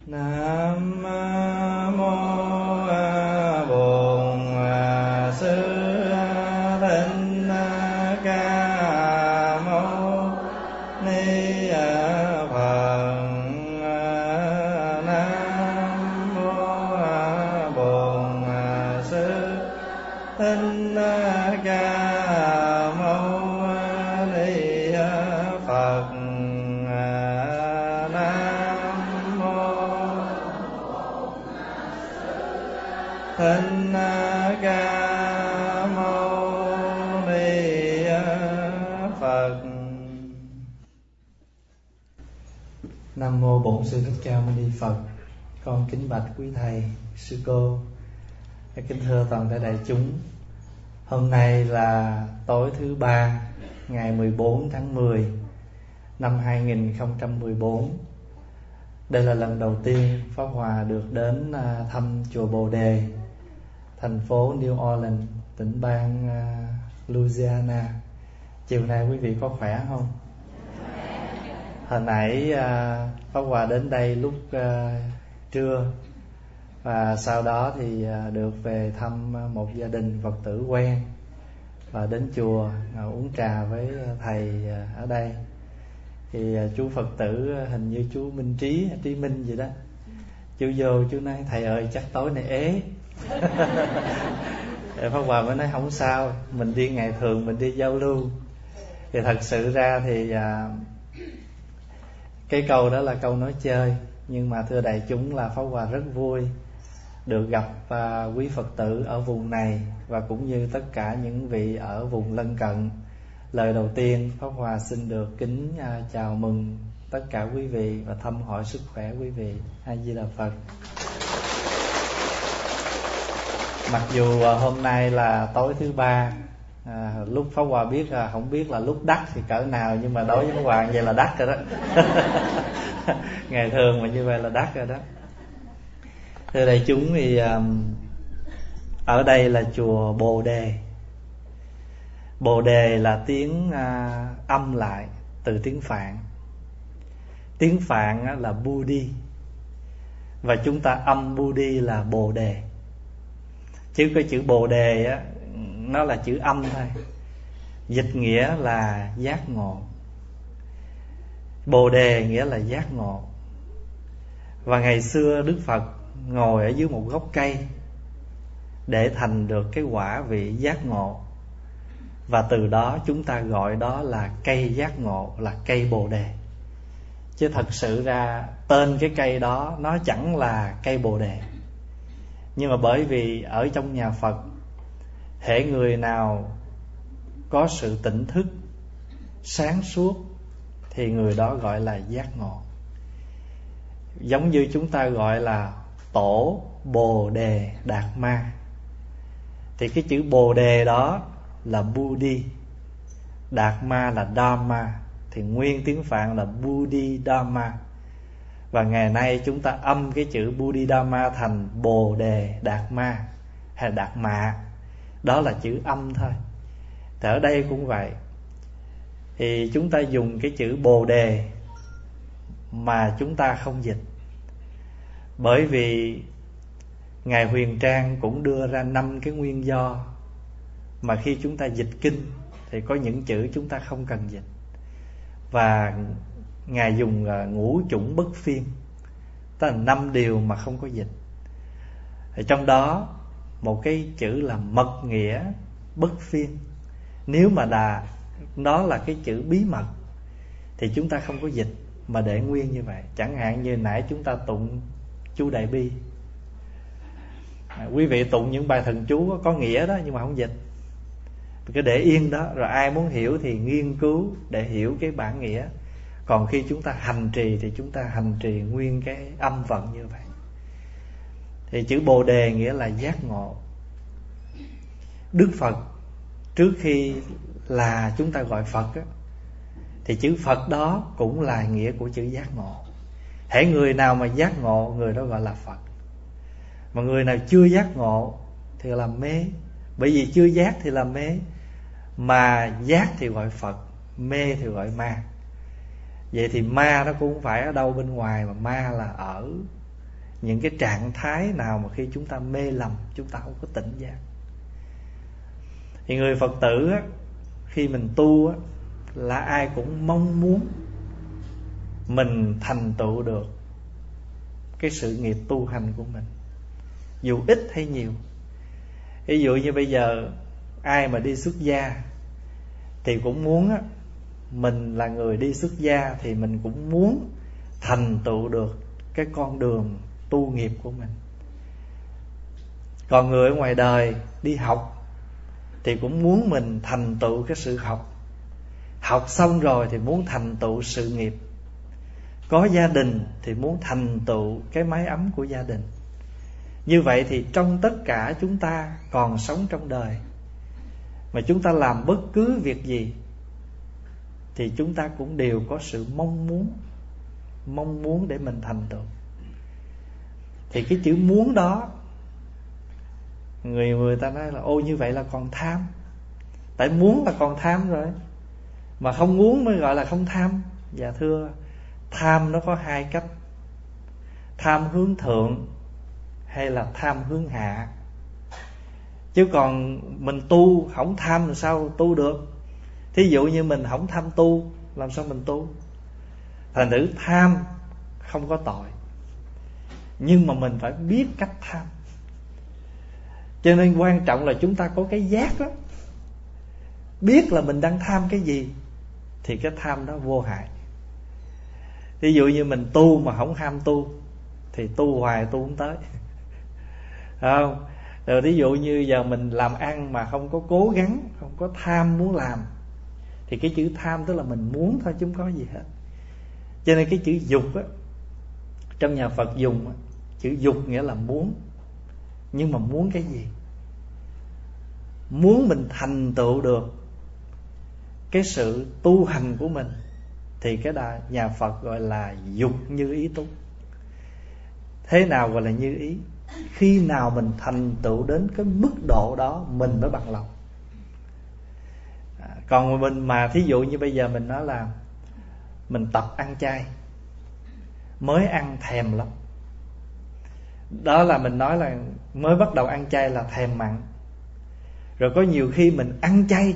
Nam mô Bổn Sư Thích Ca Mâu Ni Phật. Nam mô Bổn Sư Thích Ca Mâu Ni Phật. Thích Ca Mâu Ni Phật. Nam mô Bổn Sư Thích Ca Mâu Ni Phật. Con kính bạch quý thầy, sư cô, kính thưa toàn thể đại chúng. Hôm nay là tối thứ ba, ngày 14 tháng 10 năm 2014. Đây là lần đầu tiên Pháp Hòa được đến thăm chùa Bồ Đề, thành phố New Orleans, tỉnh bang Louisiana. Chiều nay quý vị có khỏe không? Hồi nãy Pháp Hòa đến đây lúc trưa, và sau đó thì được về thăm một gia đình Phật tử quen, và đến chùa uống trà với thầy ở đây. Thì chú Phật tử hình như chú Minh Trí, Trí Minh gì đó, chú vô chú nói thầy ơi chắc tối nay ế. Pháp Hòa mới nói không sao, mình đi ngày thường mình đi giao lưu. Thì thật sự ra thì cái câu đó là câu nói chơi, nhưng mà thưa đại chúng là Pháp Hòa rất vui được gặp quý Phật tử ở vùng này, và cũng như tất cả những vị ở vùng lân cận. Lời đầu tiên Pháp Hòa xin được kính chào mừng tất cả quý vị và thăm hỏi sức khỏe quý vị. A Di Đà Phật. Mặc dù hôm nay là tối thứ ba, lúc Pháp Hòa biết không biết là lúc đắc thì cỡ nào, nhưng mà đối với Pháp Hòa vậy là đắc rồi đó. Ngày thường mà như vậy là đắc rồi đó. Thưa đại chúng, thì ở đây là chùa Bồ Đề. Bồ Đề là tiếng âm lại từ tiếng Phạn. Tiếng Phạn là Budi, và chúng ta âm Budi là Bồ Đề. Chứ cái chữ Bồ Đề á, nó là chữ âm thôi, dịch nghĩa là giác ngộ. Bồ Đề nghĩa là giác ngộ. Và ngày xưa Đức Phật ngồi ở dưới một gốc cây để thành được cái quả vị giác ngộ, và từ đó chúng ta gọi đó là cây giác ngộ, là cây Bồ Đề. Chứ thật sự ra tên cái cây đó nó chẳng là cây Bồ Đề. Nhưng mà bởi vì ở trong nhà Phật, hễ người nào có sự tỉnh thức, sáng suốt thì người đó gọi là giác ngộ. Giống như chúng ta gọi là tổ Bồ Đề Đạt Ma, thì cái chữ Bồ Đề đó là Budi, Đạt Ma là Dharma, thì nguyên tiếng Phạn là Budi Dharma. Và ngày nay chúng ta âm cái chữ Budi Dharma thành Bồ Đề Đạt Ma hay Đạt Mạ. Đó là chữ âm thôi. Thì ở đây cũng vậy. Thì chúng ta dùng cái chữ Bồ Đề mà chúng ta không dịch, bởi vì Ngài Huyền Trang cũng đưa ra 5 cái nguyên do mà khi chúng ta dịch kinh thì có những chữ chúng ta không cần dịch. Và Ngài dùng ngũ chủng bất phiên, tức là 5 điều mà không có dịch. Ở trong đó một cái chữ là mật nghĩa bất phiên. Nếu mà đó là cái chữ bí mật thì chúng ta không có dịch mà để nguyên như vậy. Chẳng hạn như nãy chúng ta tụng chú Đại Bi, quý vị tụng những bài thần chú có nghĩa đó nhưng mà không dịch, cứ để yên đó, rồi ai muốn hiểu thì nghiên cứu để hiểu cái bản nghĩa. Còn khi chúng ta hành trì thì chúng ta hành trì nguyên cái âm vận như vậy. Thì chữ Bồ Đề nghĩa là giác ngộ. Đức Phật trước khi là chúng ta gọi Phật á, thì chữ Phật đó cũng là nghĩa của chữ giác ngộ. Hễ người nào mà giác ngộ, người đó gọi là Phật. Mà người nào chưa giác ngộ thì là mê. Bởi vì chưa giác thì là mê, mà giác thì gọi Phật, mê thì gọi ma. Vậy thì ma nó cũng không phải ở đâu bên ngoài, mà ma là ở những cái trạng thái nào mà khi chúng ta mê lầm, chúng ta không có tỉnh giác. Thì người Phật tử á, khi mình tu á, là ai cũng mong muốn mình thành tựu được cái sự nghiệp tu hành của mình, dù ít hay nhiều. Ví dụ như bây giờ ai mà đi xuất gia thì cũng muốn á, mình là người đi xuất gia thì mình cũng muốn thành tựu được cái con đường tu nghiệp của mình. Còn người ở ngoài đời đi học thì cũng muốn mình thành tựu cái sự học. Học xong rồi thì muốn thành tựu sự nghiệp. Có gia đình thì muốn thành tựu cái mái ấm của gia đình. Như vậy thì trong tất cả chúng ta còn sống trong đời, mà chúng ta làm bất cứ việc gì thì chúng ta cũng đều có sự mong muốn để mình thành tựu. Thì cái chữ muốn đó, người ta nói là ô như vậy là còn tham. Tại muốn là còn tham rồi, mà không muốn mới gọi là không tham. Dạ thưa, tham nó có hai cách: tham hướng thượng hay là tham hướng hạ. Chứ còn mình tu không tham làm sao tu được. Thí dụ như mình không tham tu, làm sao mình tu? Thành thử tham không có tội, nhưng mà mình phải biết cách tham. Cho nên quan trọng là chúng ta có cái giác đó, biết là mình đang tham cái gì thì cái tham đó vô hại. Ví dụ như mình tu mà không ham tu thì tu hoài tu không tới, không? Rồi ví dụ như giờ mình làm ăn mà không có cố gắng, không có tham muốn làm, thì cái chữ tham tức là mình muốn thôi chứ không có gì hết. Cho nên cái chữ dục á, trong nhà Phật dùng á, chữ dục nghĩa là muốn. Nhưng mà muốn cái gì? Muốn mình thành tựu được cái sự tu hành của mình thì cái đó nhà Phật gọi là dục như ý túc. Thế nào gọi là như ý? Khi nào mình thành tựu đến cái mức độ đó mình mới bằng lòng. Còn mình mà thí dụ như bây giờ mình nói là mình tập ăn chay, mới ăn thèm lắm, đó là mình nói là mới bắt đầu ăn chay là thèm mặn. Rồi có nhiều khi mình ăn chay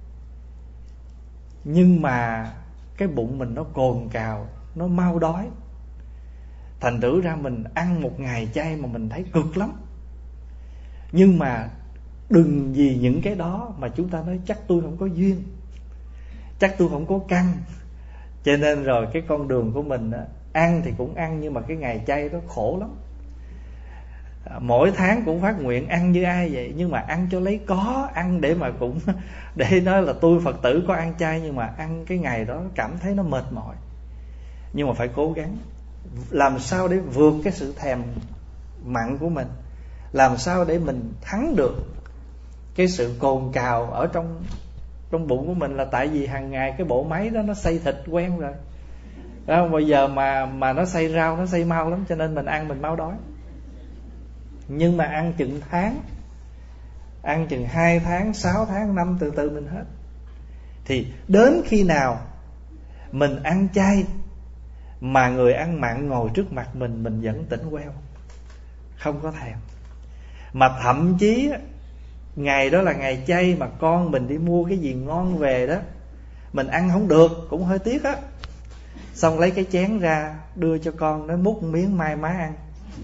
nhưng mà cái bụng mình nó cồn cào, nó mau đói. Thành thử ra mình ăn một ngày chay mà mình thấy cực lắm. Nhưng mà đừng vì những cái đó mà chúng ta nói chắc tôi không có duyên, chắc tôi không có căn. Cho nên rồi cái con đường của mình ăn thì cũng ăn, nhưng mà cái ngày chay đó khổ lắm. Mỗi tháng cũng phát nguyện ăn như ai vậy, nhưng mà ăn cho lấy có, ăn để mà cũng để nói là tôi Phật tử có ăn chay, nhưng mà ăn cái ngày đó cảm thấy nó mệt mỏi. Nhưng mà phải cố gắng làm sao để vượt cái sự thèm mặn của mình, làm sao để mình thắng được cái sự cồn cào ở trong bụng của mình. Là tại vì hàng ngày cái bộ máy đó nó xay thịt quen rồi đó, bây giờ mà nó xay rau, nó xay mau lắm, cho nên mình ăn mình mau đói. Nhưng mà ăn chừng tháng, ăn chừng 2 tháng, 6 tháng, năm, từ từ mình hết. Thì đến khi nào mình ăn chay mà người ăn mặn ngồi trước mặt mình vẫn tỉnh queo, không có thèm. Mà thậm chí ngày đó là ngày chay mà con mình đi mua cái gì ngon về đó, mình ăn không được, cũng hơi tiếc á. Xong lấy cái chén ra đưa cho con, nó múc miếng mai má ăn.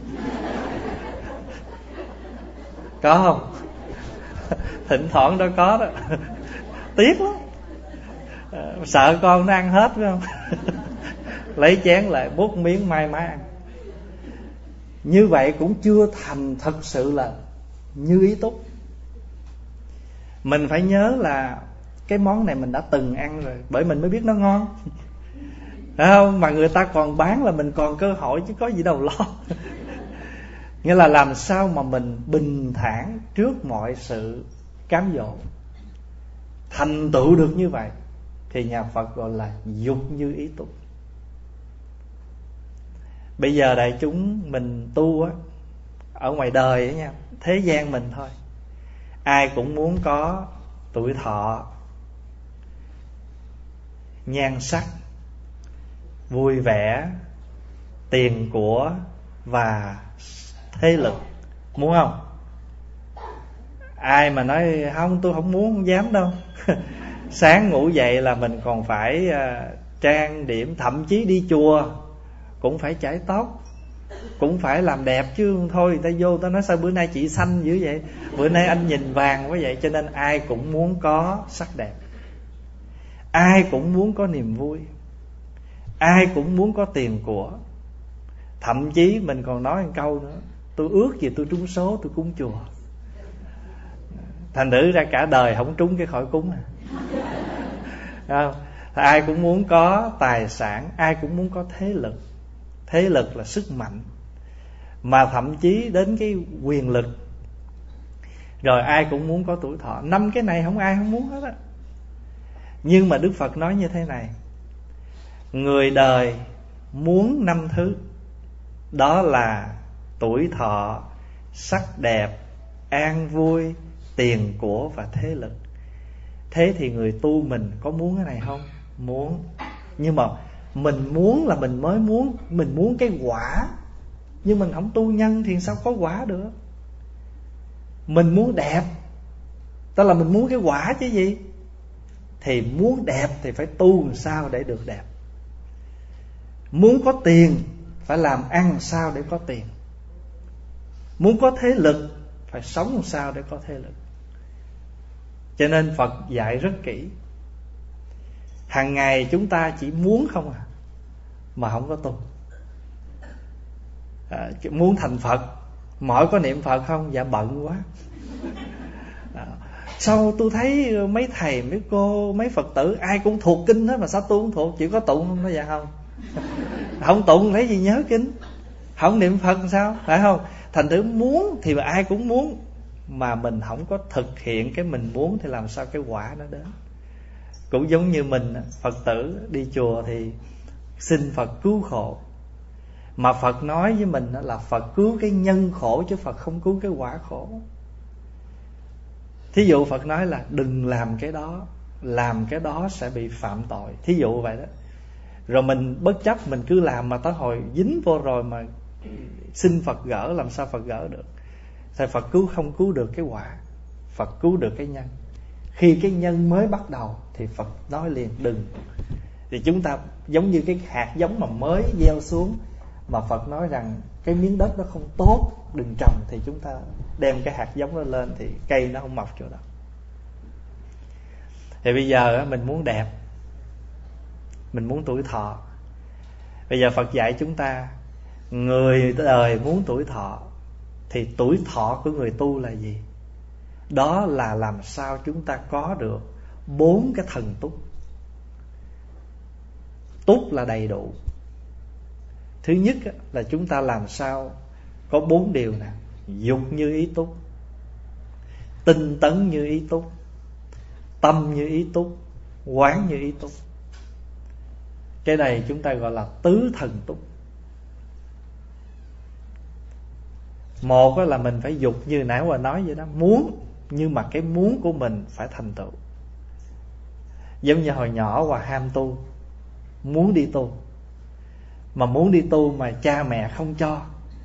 Có không? Thỉnh thoảng đó có đó. Tiếc lắm. Sợ con nó ăn hết phải không? Lấy chén lại múc miếng mai má ăn. Như vậy cũng chưa thành thật sự là như ý túc. Mình phải nhớ là cái món này mình đã từng ăn rồi, bởi mình mới biết nó ngon, phải không? Mà người ta còn bán là mình còn cơ hội chứ có gì đâu lo. Nghĩa là làm sao mà mình bình thản trước mọi sự cám dỗ, thành tựu được như vậy thì nhà Phật gọi là dục như ý túc. Bây giờ đại chúng mình tu á, ở ngoài đời á nha, thế gian mình thôi, ai cũng muốn có tuổi thọ, nhan sắc, vui vẻ, tiền của, và thế lực. Muốn không? Ai mà nói không, tôi không muốn, không dám đâu. Sáng ngủ dậy là mình còn phải trang điểm, thậm chí đi chùa cũng phải chải tóc, cũng phải làm đẹp chứ. Thôi người ta vô ta nói sao bữa nay chị xanh dữ vậy, bữa nay anh nhìn vàng quá vậy. Cho nên ai cũng muốn có sắc đẹp, ai cũng muốn có niềm vui, ai cũng muốn có tiền của. Thậm chí mình còn nói một câu nữa: tôi ước gì tôi trúng số tôi cúng chùa. Thành thử ra cả đời không trúng cái khỏi cúng không? Ai cũng muốn có tài sản, ai cũng muốn có thế lực. Thế lực là sức mạnh, mà thậm chí đến cái quyền lực. Rồi ai cũng muốn có tuổi thọ. 5 cái này không ai không muốn hết á. Nhưng mà Đức Phật nói như thế này: người đời muốn 5 thứ. Đó là tuổi thọ, sắc đẹp, an vui, tiền của và thế lực. Thế thì người tu mình có muốn cái này không? Muốn. Nhưng mà mình muốn là mình mới muốn. Mình muốn cái quả, nhưng mình không tu nhân thì sao có quả được. Mình muốn đẹp, tức là mình muốn cái quả chứ gì. Thì muốn đẹp thì phải tu làm sao để được đẹp. Muốn có tiền phải làm ăn sao để có tiền. Muốn có thế lực phải sống làm sao để có thế lực. Cho nên Phật dạy rất kỹ. Hàng ngày chúng ta chỉ muốn không à, mà không có tu. Muốn thành Phật, mỗi có niệm Phật không? Dạ bận quá. Sao tôi thấy mấy thầy, mấy cô, mấy Phật tử ai cũng thuộc kinh hết mà sao tôi không thuộc? Chỉ có tụng không? Nói dạ không. Không tụng lấy gì nhớ kinh. Không niệm Phật sao? Phải không? Thành thử muốn thì ai cũng muốn, mà mình không có thực hiện cái mình muốn thì làm sao cái quả nó đến. Cũng giống như mình Phật tử đi chùa thì xin Phật cứu khổ. Mà Phật nói với mình là Phật cứu cái nhân khổ, chứ Phật không cứu cái quả khổ. Thí dụ Phật nói là đừng làm cái đó, làm cái đó sẽ bị phạm tội. Thí dụ vậy đó. Rồi mình bất chấp mình cứ làm, mà tới hồi dính vô rồi mà xin Phật gỡ, làm sao Phật gỡ được? Thì Phật cứu không cứu được cái quả, Phật cứu được cái nhân. Khi cái nhân mới bắt đầu thì Phật nói liền đừng. Thì chúng ta giống như cái hạt giống mà mới gieo xuống, mà Phật nói rằng cái miếng đất đó không tốt, đừng trồng, thì chúng ta đem cái hạt giống đó lên thì cây nó không mọc chỗ đó. Thì bây giờ mình muốn đẹp, mình muốn tuổi thọ. Bây giờ Phật dạy chúng ta, người đời muốn tuổi thọ, thì tuổi thọ của người tu là gì? Đó là làm sao chúng ta có được 4 cái thần túc. Túc là đầy đủ. Thứ nhất là chúng ta làm sao có 4 điều nè: dục như ý túc, tinh tấn như ý túc, tâm như ý túc, quán như ý túc. Cái này chúng ta gọi là tứ thần túc. Một là mình phải dục như nãy Hòa nói vậy đó, muốn, nhưng mà cái muốn của mình phải thành tựu. Giống như hồi nhỏ Hòa ham tu, muốn đi tu, mà muốn đi tu mà cha mẹ không cho.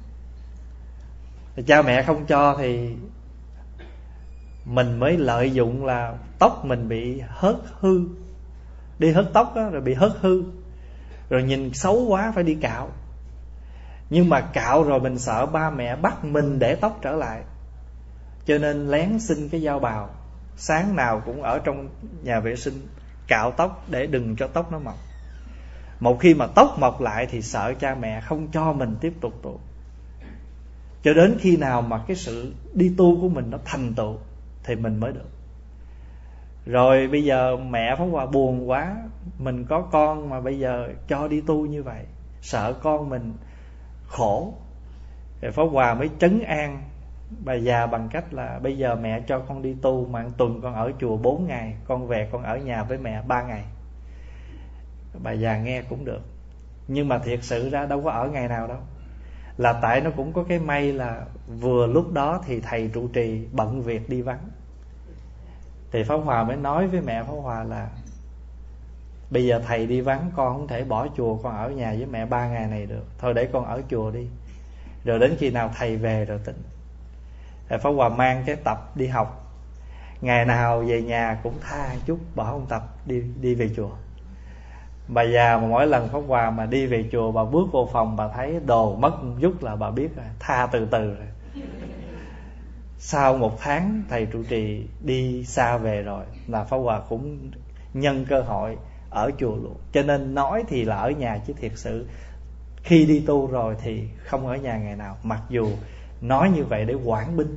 Cha mẹ không cho thì mình mới lợi dụng là tóc mình bị hớt hư, đi hớt tóc đó, rồi bị hớt hư, rồi nhìn xấu quá phải đi cạo. Nhưng mà cạo rồi mình sợ ba mẹ bắt mình để tóc trở lại, cho nên lén xin cái dao bào, sáng nào cũng ở trong nhà vệ sinh cạo tóc để đừng cho tóc nó mọc. Một khi mà tóc mọc lại thì sợ cha mẹ không cho mình tiếp tục tu. Cho đến khi nào mà cái sự đi tu của mình nó thành tựu thì mình mới được. Rồi bây giờ mẹ Pháp Hòa buồn quá, mình có con mà bây giờ cho đi tu như vậy, sợ con mình khổ. Thì Pháp Hòa mới trấn an bà già bằng cách là bây giờ mẹ cho con đi tu, mà tuần con ở chùa 4 ngày, con về con ở nhà với mẹ 3 ngày. Bà già nghe cũng được. Nhưng mà thiệt sự ra đâu có ở ngày nào đâu. Là tại nó cũng có cái may là vừa lúc đó thì thầy trụ trì bận việc đi vắng. Thì Pháp Hòa mới nói với mẹ Pháp Hòa là bây giờ thầy đi vắng, con không thể bỏ chùa, con ở nhà với mẹ 3 ngày này được. Thôi để con ở chùa đi. Rồi đến khi nào thầy về rồi tỉnh. Thầy Pháp Hòa mang cái tập đi học, ngày nào về nhà cũng tha chút bỏ ông tập đi về chùa. Bà già mà mỗi lần Pháp Hòa mà đi về chùa, bà bước vô phòng bà thấy đồ mất một chút là bà biết rồi, tha từ từ rồi. Sau 1 tháng thầy trụ trì đi xa về rồi là Pháp Hòa cũng nhân cơ hội ở chùa luôn. Cho nên nói thì là ở nhà, chứ thiệt sự khi đi tu rồi thì không ở nhà ngày nào. Mặc dù nói như vậy để quản binh,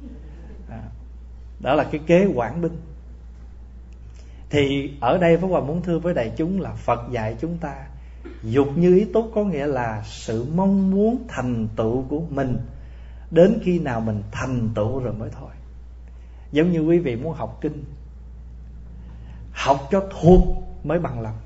đó là cái kế quản binh. Thì ở đây Pháp Hòa muốn thưa với đại chúng là Phật dạy chúng ta dục như ý túc, có nghĩa là sự mong muốn thành tựu của mình đến khi nào mình thành tựu rồi mới thôi. Giống như quý vị muốn học kinh, học cho thuộc mới bằng lòng,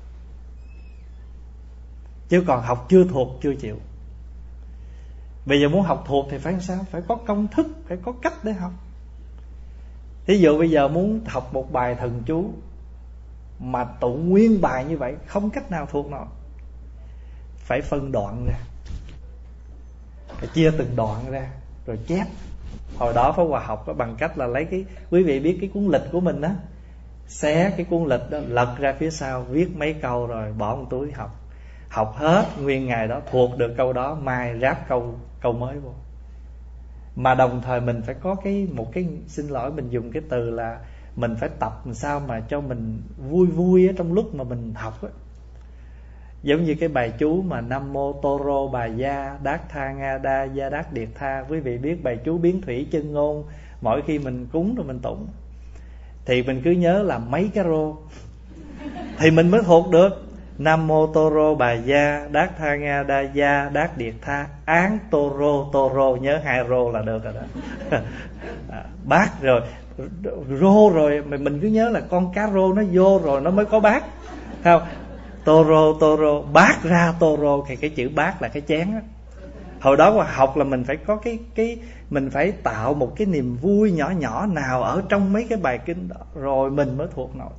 chứ còn học chưa thuộc chưa chịu. Bây giờ muốn học thuộc thì phải sao? Phải có công thức, phải có cách để học. Thí dụ bây giờ muốn học một bài thần chú mà tụng nguyên bài như vậy không cách nào thuộc nổi, phải phân đoạn ra, phải chia từng đoạn ra rồi chép. Hồi đó Pháp Hòa học bằng cách là lấy cái, quý vị biết cái cuốn lịch của mình đó, xé cái cuốn lịch đó, lật ra phía sau, viết mấy câu rồi bỏ một túi học. Học hết nguyên ngày đó, thuộc được câu đó, mai ráp câu mới vô. Mà đồng thời mình phải có một cái, xin lỗi mình dùng cái từ là mình phải tập làm sao mà cho mình vui vui ở trong lúc mà mình học á. Giống như cái bài chú mà Nam Mô Toro Bà Gia Đát Tha Nga Đa Gia Đát Điệt Tha. Quý vị biết bài chú biến thủy chân ngôn, mỗi khi mình cúng rồi mình tụng thì mình cứ nhớ là mấy cái rô thì mình mới thuộc được. Nam Mô Toro Bà Gia Đát Tha Nga Đa Gia Đát Điệt Tha Án Toro, nhớ 2 rô là được rồi đó. Bát rồi rô rồi mình cứ nhớ là con cá rô nó vô rồi nó mới có bát, không? Toro bát ra toro, thì cái chữ bát là cái chén đó. Hồi đó mà học là mình phải có cái mình phải tạo một cái niềm vui nhỏ nhỏ nào ở trong mấy cái bài kinh đó rồi mình mới thuộc nổi.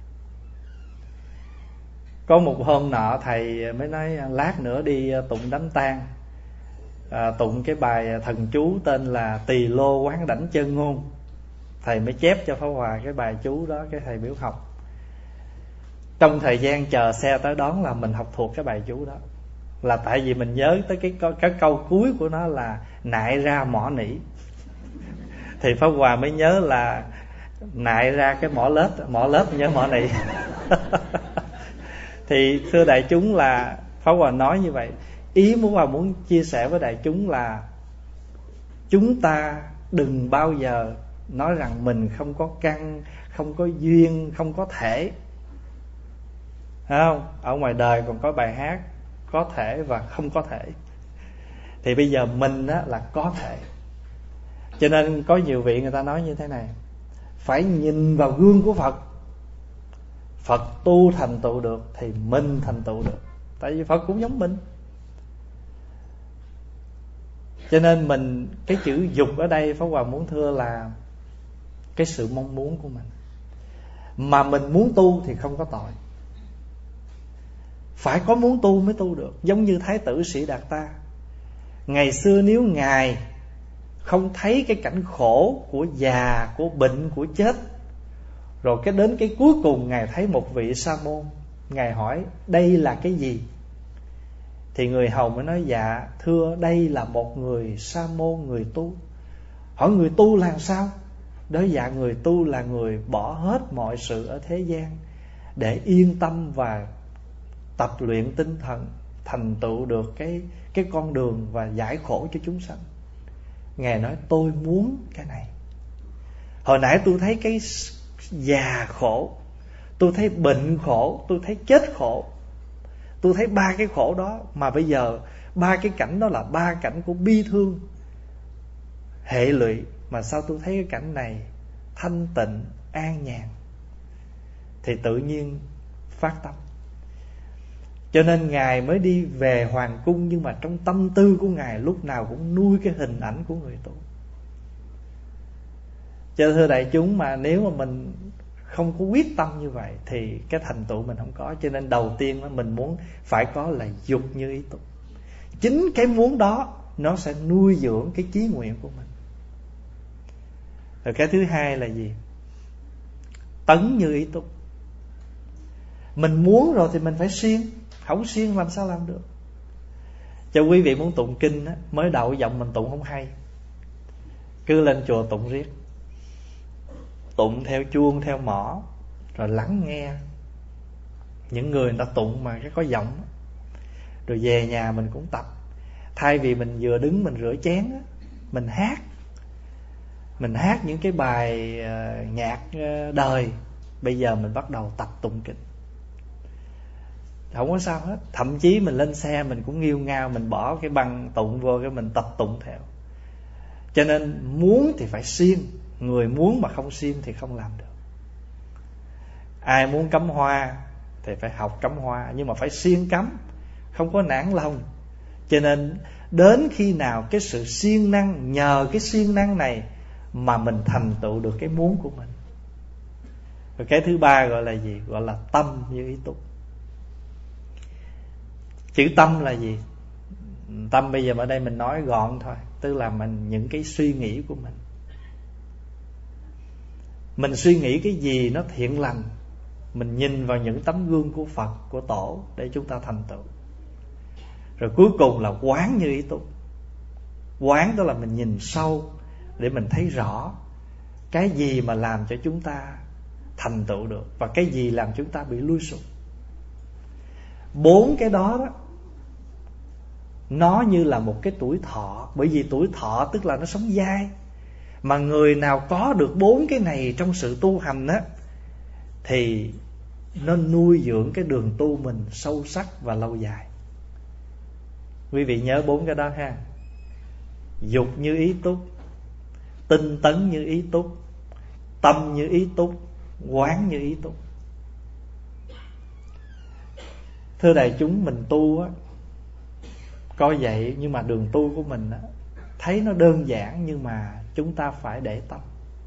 Có một hôm nọ thầy mới nói lát nữa đi tụng đám tang, tụng cái bài thần chú tên là Tỳ Lô Quán Đảnh Chân Ngôn. Thầy mới chép cho Pháp Hòa cái bài chú đó, cái thầy biểu học. Trong thời gian chờ xe tới đón là mình học thuộc cái bài chú đó, là tại vì mình nhớ tới cái câu cuối của nó là nại ra mỏ nỉ. Thì Pháp Hòa mới nhớ là nại ra cái mỏ lết nhớ mỏ nỉ. Thì thưa đại chúng là Pháp Hòa nói như vậy. Ý Pháp Hòa muốn chia sẻ với đại chúng là chúng ta đừng bao giờ nói rằng mình không có căn, không có duyên, không có thể. Thấy không? Ở ngoài đời còn có bài hát có thể và không có thể. Thì bây giờ mình á, là có thể. Cho nên có nhiều vị người ta nói như thế này: phải nhìn vào gương của Phật. Phật tu thành tựu được thì mình thành tựu được. Tại vì Phật cũng giống mình. Cho nên mình, cái chữ dục ở đây Pháp Hòa muốn thưa là cái sự mong muốn của mình. Mà mình muốn tu thì không có tội. Phải có muốn tu mới tu được. Giống như Thái tử Sĩ Đạt Ta, ngày xưa nếu Ngài không thấy cái cảnh khổ của già, của bệnh, của chết, rồi cái đến cái cuối cùng Ngài thấy một vị sa môn, Ngài hỏi đây là cái gì? Thì người hầu mới nói dạ thưa đây là một người sa môn, người tu. Hỏi người tu là sao? Đó dạ người tu là người bỏ hết mọi sự ở thế gian để yên tâm và tập luyện tinh thần, thành tựu được cái con đường và giải khổ cho chúng sanh. Ngài nói tôi muốn cái này. Hồi nãy tôi thấy cái già khổ, tôi thấy bệnh khổ, tôi thấy chết khổ, tôi thấy 3 cái khổ đó. Mà bây giờ 3 cái cảnh đó là 3 cảnh của bi thương, hệ lụy. Mà sao tôi thấy cái cảnh này thanh tịnh, an nhàn? Thì tự nhiên phát tâm. Cho nên Ngài mới đi về hoàng cung, nhưng mà trong tâm tư của Ngài lúc nào cũng nuôi cái hình ảnh của người tu. Cho thưa đại chúng, mà nếu mà mình không có quyết tâm như vậy thì cái thành tựu mình không có. Cho nên đầu tiên mình muốn phải có là dục như ý túc. Chính cái muốn đó nó sẽ nuôi dưỡng cái chí nguyện của mình. Rồi cái thứ hai là gì? Tấn như ý túc. Mình muốn rồi thì mình phải siêng, không siêng làm sao làm được. Cho quý vị muốn tụng kinh á, mới đầu giọng mình tụng không hay, cứ lên chùa tụng riết, tụng theo chuông theo mõ, rồi lắng nghe những người ta tụng mà cái có giọng, rồi về nhà mình cũng tập. Thay vì mình vừa đứng mình rửa chén á, mình hát những cái bài nhạc đời. Bây giờ mình bắt đầu tập tụng kinh, không có sao hết. Thậm chí mình lên xe mình cũng nghêu ngao, mình bỏ cái băng tụng vô, cái mình tập tụng theo. Cho nên muốn thì phải siêng. Người muốn mà không siêng thì không làm được. Ai muốn cắm hoa thì phải học cắm hoa, nhưng mà phải siêng cắm, không có nản lòng. Cho nên đến khi nào cái sự siêng năng, nhờ cái siêng năng này mà mình thành tựu được cái muốn của mình. Rồi cái thứ ba gọi là gì? Gọi là tâm như ý túc. Chữ tâm là gì? Tâm bây giờ ở đây mình nói gọn thôi, tức là những cái suy nghĩ của mình. Mình suy nghĩ cái gì nó thiện lành, mình nhìn vào những tấm gương của Phật, của Tổ để chúng ta thành tựu. Rồi cuối cùng là quán như ý túc. Quán đó là mình nhìn sâu để mình thấy rõ cái gì mà làm cho chúng ta thành tựu được, và cái gì làm chúng ta bị lui sụp. 4 cái đó đó, nó như là một cái tuổi thọ. Bởi vì tuổi thọ tức là nó sống dai. Mà người nào có được 4 cái này trong sự tu hành á, thì nó nuôi dưỡng cái đường tu mình sâu sắc và lâu dài. Quý vị nhớ 4 cái đó ha. Dục như ý túc, tinh tấn như ý túc, tâm như ý túc, quán như ý túc. Thưa đại chúng, mình tu á, có vậy, nhưng mà đường tu của mình á, thấy nó đơn giản, nhưng mà chúng ta phải để tâm.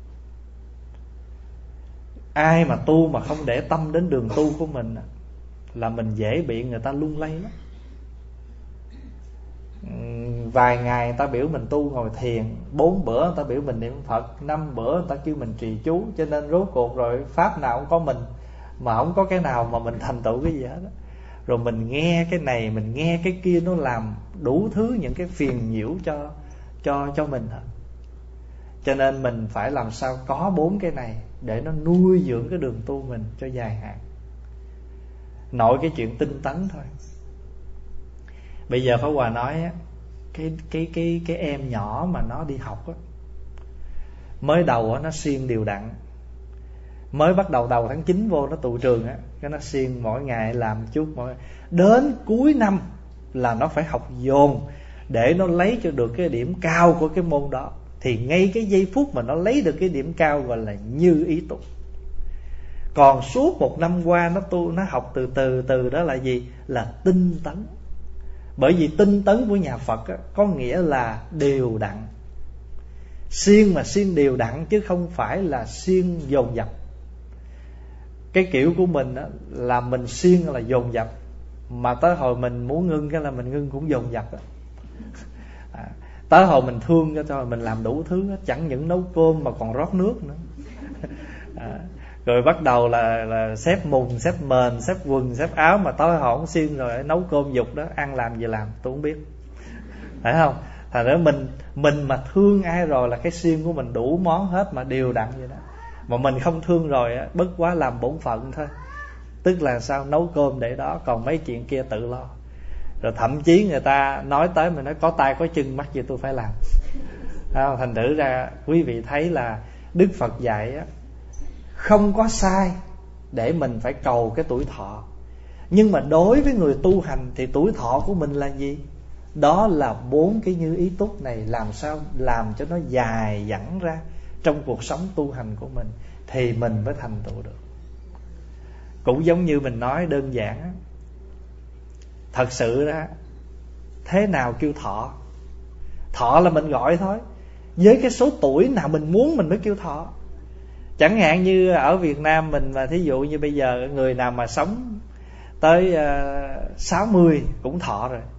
Ai mà tu mà không để tâm đến đường tu của mình á, là mình dễ bị người ta lung lay lắm. Vài ngày người ta biểu mình tu ngồi thiền, 4 bữa người ta biểu mình niệm Phật, 5 bữa người ta kêu mình trì chú. Cho nên rốt cuộc rồi pháp nào cũng có mình, mà không có cái nào mà mình thành tựu cái gì hết đó. Rồi mình nghe cái này, mình nghe cái kia, nó làm đủ thứ những cái phiền nhiễu cho mình. Cho nên mình phải làm sao có 4 cái này để nó nuôi dưỡng cái đường tu mình cho dài hạn. Nội cái chuyện tinh tấn thôi. Bây giờ Pháp Hòa nói á, cái em nhỏ mà nó đi học á, mới đầu á nó siêng đều đặn. Mới bắt đầu tháng 9 vô nó tụ trường á, cái nó siêng mỗi ngày làm chút đến cuối năm là nó phải học dồn để nó lấy cho được cái điểm cao của cái môn đó. Thì ngay cái giây phút mà nó lấy được cái điểm cao gọi là như ý túc. Còn suốt 1 năm qua nó học từ đó là gì? Là tinh tấn. Bởi vì tinh tấn của nhà Phật á, có nghĩa là đều đặn. Siêng mà siêng đều đặn, chứ không phải là siêng dồn dập. Cái kiểu của mình á, là mình siêng là dồn dập, mà tới hồi mình muốn ngưng cái là mình ngưng cũng dồn dập á. Tới hồi mình thương cho mình làm đủ thứ, chẳng những nấu cơm mà còn rót nước nữa. Rồi bắt đầu là xếp mùng, xếp mền, xếp quần, xếp áo, mà tới hồi không siêng rồi nấu cơm dục đó, ăn làm gì làm tôi không biết, phải không? Thành ra mình mà thương ai rồi là cái siêng của mình đủ món hết, mà đều đặn vậy đó. Mà mình không thương rồi á, bất quá làm bổn phận thôi. Tức là sao? Nấu cơm để đó, còn mấy chuyện kia tự lo. Rồi thậm chí người ta nói tới mình nói có tay có chân, mắc gì tôi phải làm. Thành thử ra quý vị thấy là Đức Phật dạy á, không có sai để mình phải cầu cái tuổi thọ. Nhưng mà đối với người tu hành thì tuổi thọ của mình là gì? Đó là 4 cái như ý túc này, làm sao làm cho nó dài dẳng ra trong cuộc sống tu hành của mình, thì mình mới thành tựu được. Cũng giống như mình nói đơn giản á, thật sự ra thế nào kêu thọ? Thọ là mình gọi thôi. Với cái số tuổi nào mình muốn mình mới kêu thọ. Chẳng hạn như ở Việt Nam mình, mà thí dụ như bây giờ người nào mà sống tới 60 cũng thọ rồi.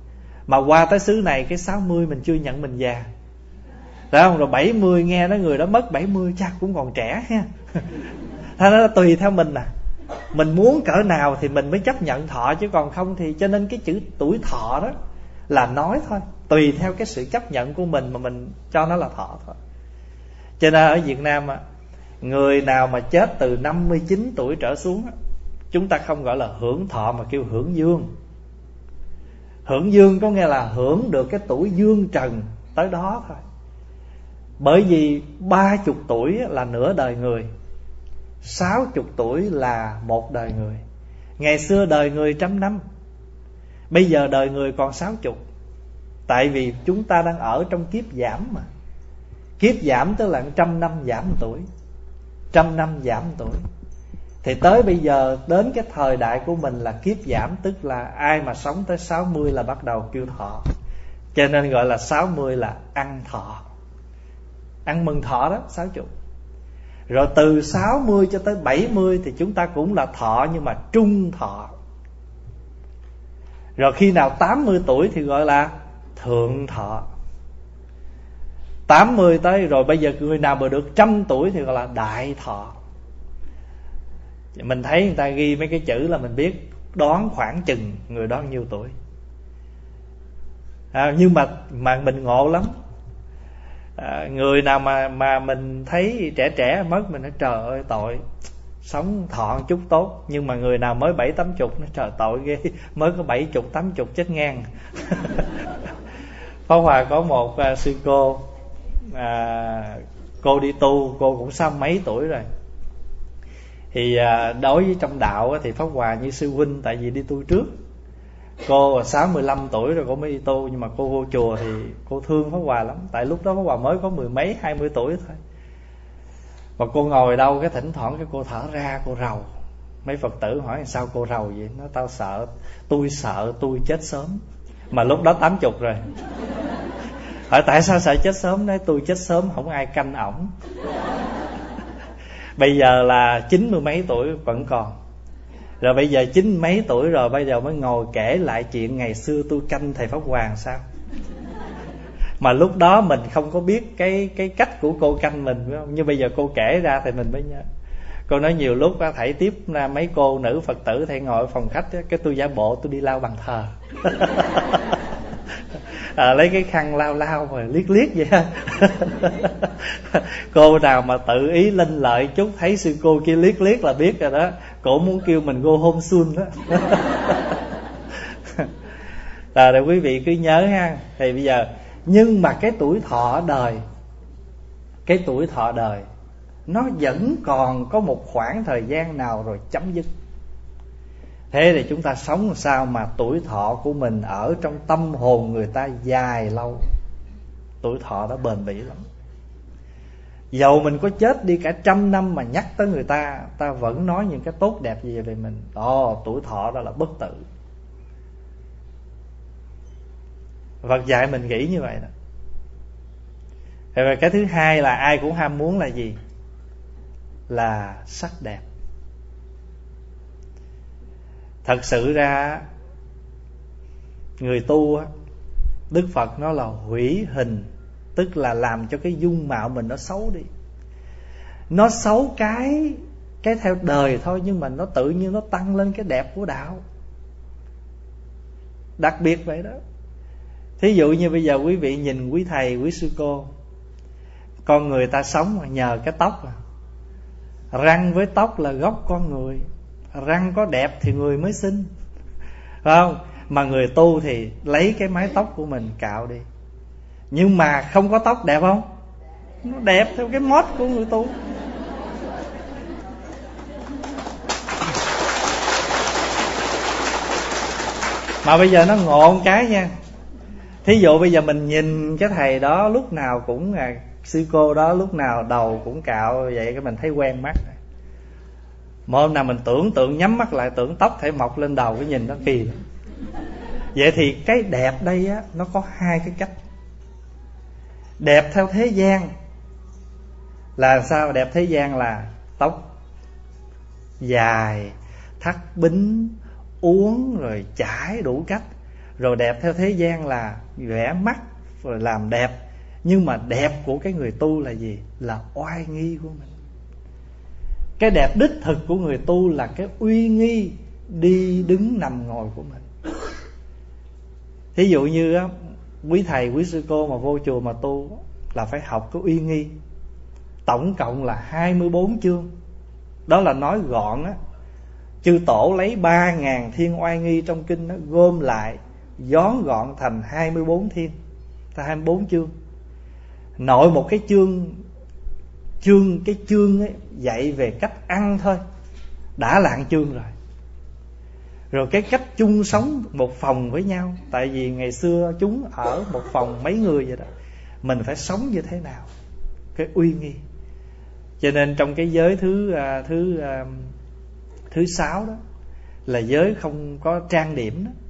Mà qua tới xứ này cái 60 mình chưa nhận mình già, phải không? Rồi 70 nghe nói người đó mất 70 chắc cũng còn trẻ ha. Thế nó tùy theo mình à. Mình muốn cỡ nào thì mình mới chấp nhận thọ, chứ còn không thì, cho nên cái chữ tuổi thọ đó là nói thôi, tùy theo cái sự chấp nhận của mình mà mình cho nó là thọ thôi. Cho nên ở Việt Nam người nào mà chết từ 59 tuổi trở xuống, chúng ta không gọi là hưởng thọ mà kêu hưởng dương. Hưởng dương có nghĩa là hưởng được cái tuổi dương trần tới đó thôi. Bởi vì 30 tuổi là nửa đời người, 60 tuổi là một đời người. Ngày xưa đời người 100 năm, bây giờ đời người còn 60. Tại vì chúng ta đang ở trong kiếp giảm mà. Kiếp giảm tức là 100 năm giảm 1 tuổi, 100 năm giảm 1 tuổi. Thì tới bây giờ đến cái thời đại của mình là kiếp giảm, tức là ai mà sống tới 60 là bắt đầu kêu thọ. Cho nên gọi là 60 là ăn thọ, ăn mừng thọ đó, 60. Rồi từ 60 cho tới 70 thì chúng ta cũng là thọ, nhưng mà trung thọ. Rồi khi nào 80 tuổi thì gọi là thượng thọ. 80 tới rồi bây giờ người nào mà được 100 tuổi thì gọi là đại thọ. Mình thấy người ta ghi mấy cái chữ là mình biết đoán khoảng chừng người đó nhiêu tuổi. Nhưng mà mình ngộ lắm. Người nào mà mình thấy trẻ trẻ mất, mình nói trời ơi tội, sống thọ chút tốt. Nhưng mà người nào mới 70-80 nó trời tội ghê, mới có 70-80 chết ngang. Pháp Hòa có một sư cô đi tu, cô cũng 60 mấy tuổi rồi. Thì đối với trong đạo thì Pháp Hòa như sư huynh, tại vì đi tu trước. Cô 65 tuổi rồi cô mới đi tu, nhưng mà cô vô chùa thì cô thương Pháp Hòa lắm. Tại lúc đó Pháp Hòa mới có 10 mấy 20 tuổi thôi. Và cô ngồi đâu cái thỉnh thoảng cái cô thở ra, cô rầu. Mấy Phật tử hỏi sao cô rầu vậy? Nó tao sợ tôi chết sớm. Mà lúc đó 80 rồi. Hỏi tại sao sợ chết sớm? Nói tôi chết sớm không ai canh ổng. Bây giờ là 90 mấy tuổi vẫn còn. Rồi bây giờ 90 mấy tuổi rồi, bây giờ mới ngồi kể lại chuyện ngày xưa tôi canh thầy Pháp Hoàng sao. Mà lúc đó mình không có biết cái cách của cô canh mình, phải không? Nhưng bây giờ cô kể ra thì mình mới nhớ. Cô nói nhiều lúc thầy tiếp ra mấy cô nữ Phật tử thầy ngồi ở phòng khách, cái tôi giả bộ tôi đi lau bàn thờ. Lấy cái khăn lau mà liếc vậy ha. Cô nào mà tự ý linh lợi chút, thấy sư cô kia liếc là biết rồi đó, cổ muốn kêu mình go home soon đó. Rồi quý vị cứ nhớ ha. Thì bây giờ, nhưng mà cái tuổi thọ đời nó vẫn còn có một khoảng thời gian nào rồi chấm dứt. Thế thì chúng ta sống làm sao mà tuổi thọ của mình ở trong tâm hồn người ta dài lâu. Tuổi thọ đó bền bỉ lắm. Dầu mình có chết đi cả 100 năm mà nhắc tới người ta, ta vẫn nói những cái tốt đẹp gì về mình. Tuổi thọ đó là bất tử. Phật dạy mình nghĩ như vậy đó. Rồi cái thứ hai là ai cũng ham muốn là gì? Là sắc đẹp. Thật sự ra người tu á, Đức Phật nói là hủy hình, tức là làm cho cái dung mạo mình nó xấu đi. Nó xấu cái theo đời thôi, nhưng mà nó tự nhiên nó tăng lên cái đẹp của đạo. Đặc biệt vậy đó. Thí dụ như bây giờ quý vị nhìn quý thầy, quý sư cô, con người ta sống nhờ cái tóc. Răng với tóc là gốc con người. Răng có đẹp thì người mới xinh, phải không? Mà người tu thì lấy cái mái tóc của mình cạo đi. Nhưng mà không có tóc đẹp không? Nó đẹp theo cái mốt của người tu. Mà bây giờ nó ngộ một cái nha. Thí dụ bây giờ mình nhìn cái thầy đó lúc nào cũng sư cô đó lúc nào đầu cũng cạo vậy, cái mình thấy quen mắt. Mà hôm nào mình tưởng tượng nhắm mắt lại tưởng tóc thể mọc lên đầu, cái nhìn nó kỳ lắm. Vậy thì cái đẹp đây á, nó có hai cái cách. Đẹp theo thế gian là sao? Đẹp thế gian là tóc dài, thắt bính, uốn rồi chải đủ cách. Rồi đẹp theo thế gian là vẽ mắt rồi làm đẹp. Nhưng mà đẹp của cái người tu là gì? Là oai nghi của mình. Cái đẹp đích thực của người tu là cái uy nghi đi đứng nằm ngồi của mình. Thí dụ như á, quý thầy quý sư cô mà vô chùa mà tu là phải học cái uy nghi. Tổng cộng là 24 chương. Đó là nói gọn á, chư tổ lấy 3.000 thiên oai nghi trong kinh đó, gom lại dón gọn thành 24 thiên, 24 chương. Nội một cái cái chương ấy dạy về cách ăn thôi đã lạng chương rồi. Rồi cái cách chung sống một phòng với nhau. Tại vì ngày xưa chúng ở một phòng mấy người vậy đó, mình phải sống như thế nào, cái uy nghi. Cho nên trong cái giới thứ 6 đó là giới không có trang điểm đó.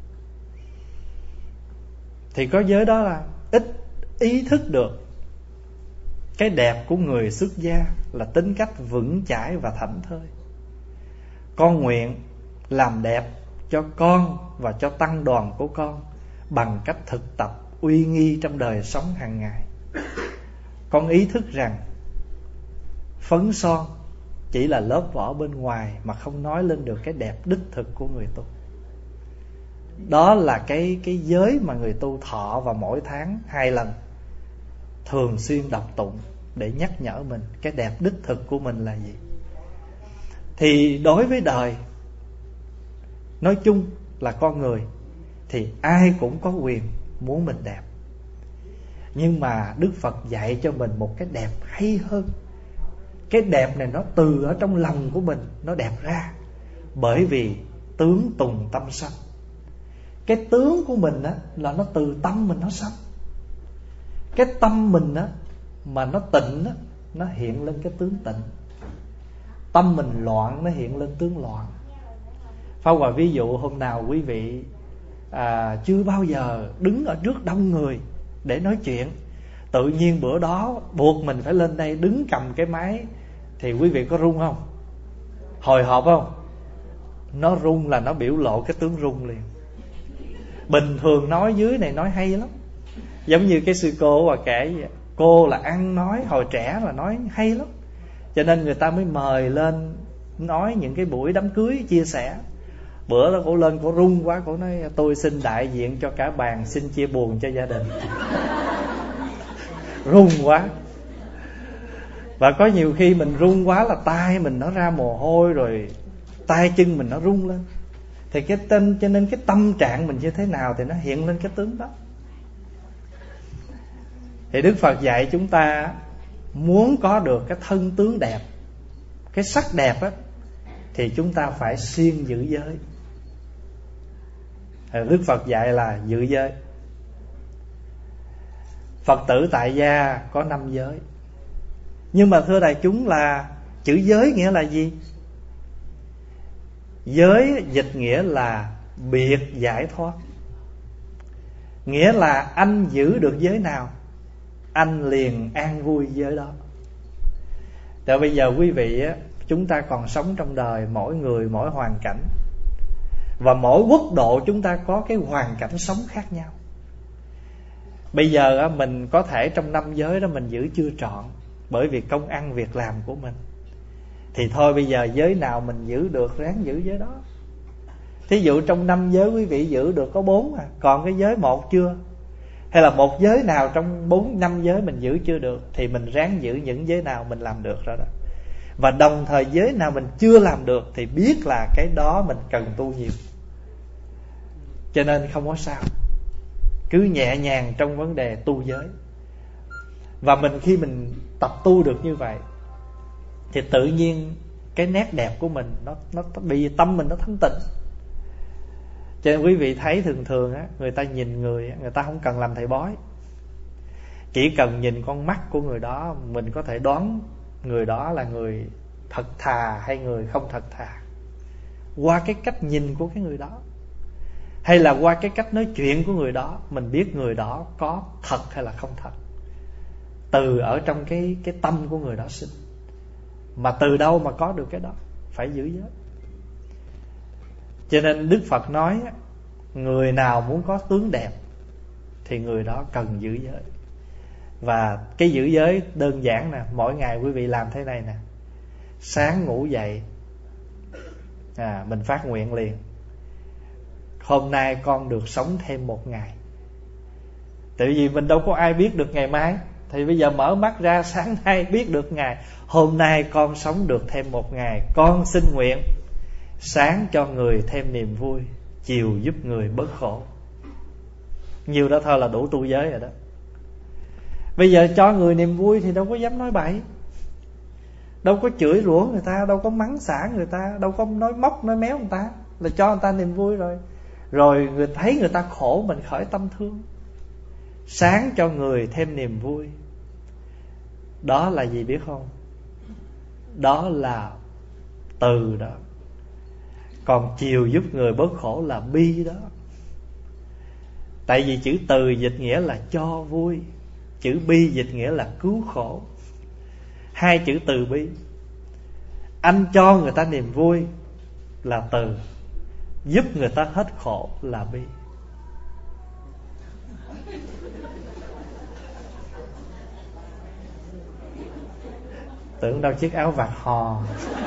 Thì có giới đó là ít ý thức được cái đẹp của người xuất gia là tính cách vững chãi và thảnh thơi. Con nguyện làm đẹp cho con và cho tăng đoàn của con bằng cách thực tập uy nghi trong đời sống hàng ngày. Con ý thức rằng phấn son chỉ là lớp vỏ bên ngoài mà không nói lên được cái đẹp đích thực của người tu. Đó là cái giới mà người tu thọ vào mỗi tháng 2 lần, thường xuyên đọc tụng để nhắc nhở mình cái đẹp đích thực của mình là gì. Thì đối với đời nói chung là con người thì ai cũng có quyền muốn mình đẹp. Nhưng mà Đức Phật dạy cho mình một cái đẹp hay hơn. Cái đẹp này nó từ ở trong lòng của mình nó đẹp ra. Bởi vì tướng tùng tâm sanh. Cái tướng của mình á, là nó từ tâm mình nó sanh. Cái tâm mình á, mà nó tịnh á, nó hiện lên cái tướng tịnh. Tâm mình loạn nó hiện lên tướng loạn. Pháp Hòa ví dụ hôm nào quý vị chưa bao giờ đứng ở trước đông người để nói chuyện, tự nhiên bữa đó buộc mình phải lên đây đứng cầm cái máy, thì quý vị có run không? Hồi hộp không? Nó run là nó biểu lộ cái tướng run liền. Bình thường nói dưới này nói hay lắm. Giống như cái sư cô và kể vậy. Cô là ăn nói hồi trẻ là nói hay lắm, cho nên người ta mới mời lên nói những cái buổi đám cưới chia sẻ. Bữa đó cô lên cô run quá, cô nói tôi xin đại diện cho cả bàn xin chia buồn cho gia đình. Run quá. Và có nhiều khi mình run quá là tay mình nó ra mồ hôi, rồi tay chân mình nó run lên. Thì cho nên cái tâm trạng mình như thế nào thì nó hiện lên cái tướng đó. Thì Đức Phật dạy chúng ta muốn có được cái thân tướng đẹp, cái sắc đẹp á, thì chúng ta phải siêng giữ giới. Đức Phật dạy là giữ giới. Phật tử tại gia có 5 giới. Nhưng mà thưa đại chúng, là chữ giới nghĩa là gì? Giới dịch nghĩa là biệt giải thoát. Nghĩa là anh giữ được giới nào, anh liền an vui giới đó. Tại bây giờ quý vị á, chúng ta còn sống trong đời, mỗi người mỗi hoàn cảnh, và mỗi quốc độ chúng ta có cái hoàn cảnh sống khác nhau. Bây giờ á, mình có thể trong 5 giới đó mình giữ chưa trọn, bởi vì công ăn việc làm của mình. Thì thôi bây giờ giới nào mình giữ được ráng giữ giới đó. Thí dụ trong 5 giới quý vị giữ được có 4 à, còn cái giới 1 chưa, hay là một giới nào trong 4-5 giới mình giữ chưa được, thì mình ráng giữ những giới nào mình làm được rồi đó. Và đồng thời giới nào mình chưa làm được thì biết là cái đó mình cần tu nhiều. Cho nên không có sao, cứ nhẹ nhàng trong vấn đề tu giới. Và khi mình tập tu được như vậy thì tự nhiên cái nét đẹp của mình nó bị tâm mình nó thanh tịnh. Cho nên quý vị thấy thường á, người ta nhìn người ta không cần làm thầy bói, chỉ cần nhìn con mắt của người đó mình có thể đoán người đó là người thật thà hay người không thật thà, qua cái cách nhìn của cái người đó, hay là qua cái cách nói chuyện của người đó mình biết người đó có thật hay là không thật. Từ ở trong cái tâm của người đó sinh. Mà từ đâu mà có được cái đó? Phải giữ giới. Cho nên Đức Phật nói Người nào muốn có tướng đẹp thì người đó cần giữ giới. Và cái giữ giới đơn giản nè, mỗi ngày quý vị làm thế này nè. Sáng ngủ dậy, mình phát nguyện liền: hôm nay con được sống thêm một ngày. Tại vì mình đâu có ai biết được ngày mai. Thì bây giờ mở mắt ra, sáng nay biết được ngày. Hôm nay con sống được thêm một ngày. Con xin nguyện sáng cho người thêm niềm vui, chiều giúp người bớt khổ. Nhiều đó thôi là đủ tu giới rồi đó. Bây giờ cho người niềm vui thì đâu có dám nói bậy, đâu có chửi rủa người ta, đâu có mắng xả người ta, đâu có nói móc nói méo người ta. Là cho người ta niềm vui rồi. Rồi người thấy người ta khổ, mình khởi tâm thương. Sáng cho người thêm niềm vui, đó là gì biết không? Đó là từ đó. Còn chiều giúp người bớt khổ là bi đó. Tại vì chữ từ dịch nghĩa là cho vui, chữ bi dịch nghĩa là cứu khổ. Hai chữ từ bi. Anh cho người ta niềm vui là từ, giúp người ta hết khổ là bi. Tưởng đâu chiếc áo vạt hò.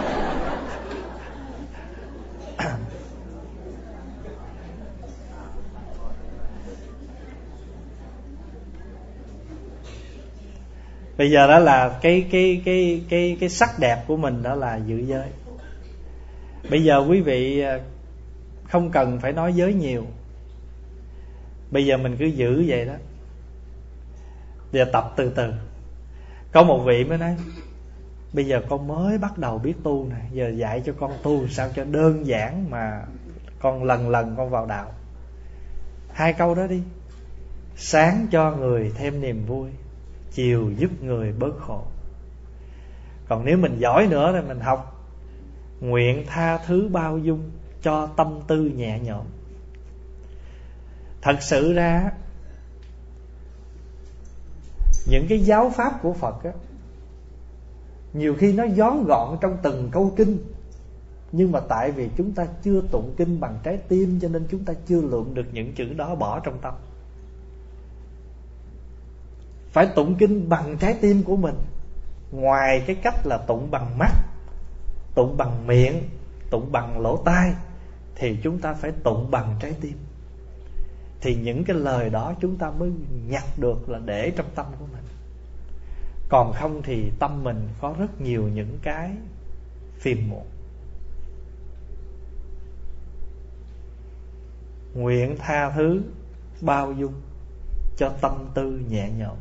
Bây giờ đó là cái sắc đẹp của mình, đó là giữ giới. Bây giờ quý vị không cần phải nói giới nhiều. Bây giờ mình cứ giữ vậy đó. Bây giờ tập từ từ. Có một vị mới nói: bây giờ con mới bắt đầu biết tu nè, giờ dạy cho con tu sao cho đơn giản mà con lần lần con vào đạo. Hai câu đó đi: sáng cho người thêm niềm vui, chiều giúp người bớt khổ. Còn nếu mình giỏi nữa thì mình học: nguyện tha thứ bao dung, cho tâm tư nhẹ nhõm. Thật sự ra những cái giáo pháp của Phật á, nhiều khi nó vón gọn trong từng câu kinh. Nhưng mà tại vì chúng ta chưa tụng kinh bằng trái tim, cho nên chúng ta chưa lượm được những chữ đó bỏ trong tâm. Phải tụng kinh bằng trái tim của mình. Ngoài cái cách là tụng bằng mắt, tụng bằng miệng, tụng bằng lỗ tai, thì chúng ta phải tụng bằng trái tim. Thì những cái lời đó chúng ta mới nhặt được là để trong tâm của mình. Còn không thì tâm mình có rất nhiều những cái phiền muộn. Nguyện tha thứ bao dung, cho tâm tư nhẹ nhõm.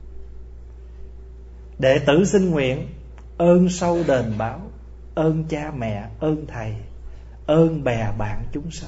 Đệ tử xin nguyện ơn sâu đền báo, ơn cha mẹ, ơn thầy, ơn bè bạn chúng sanh.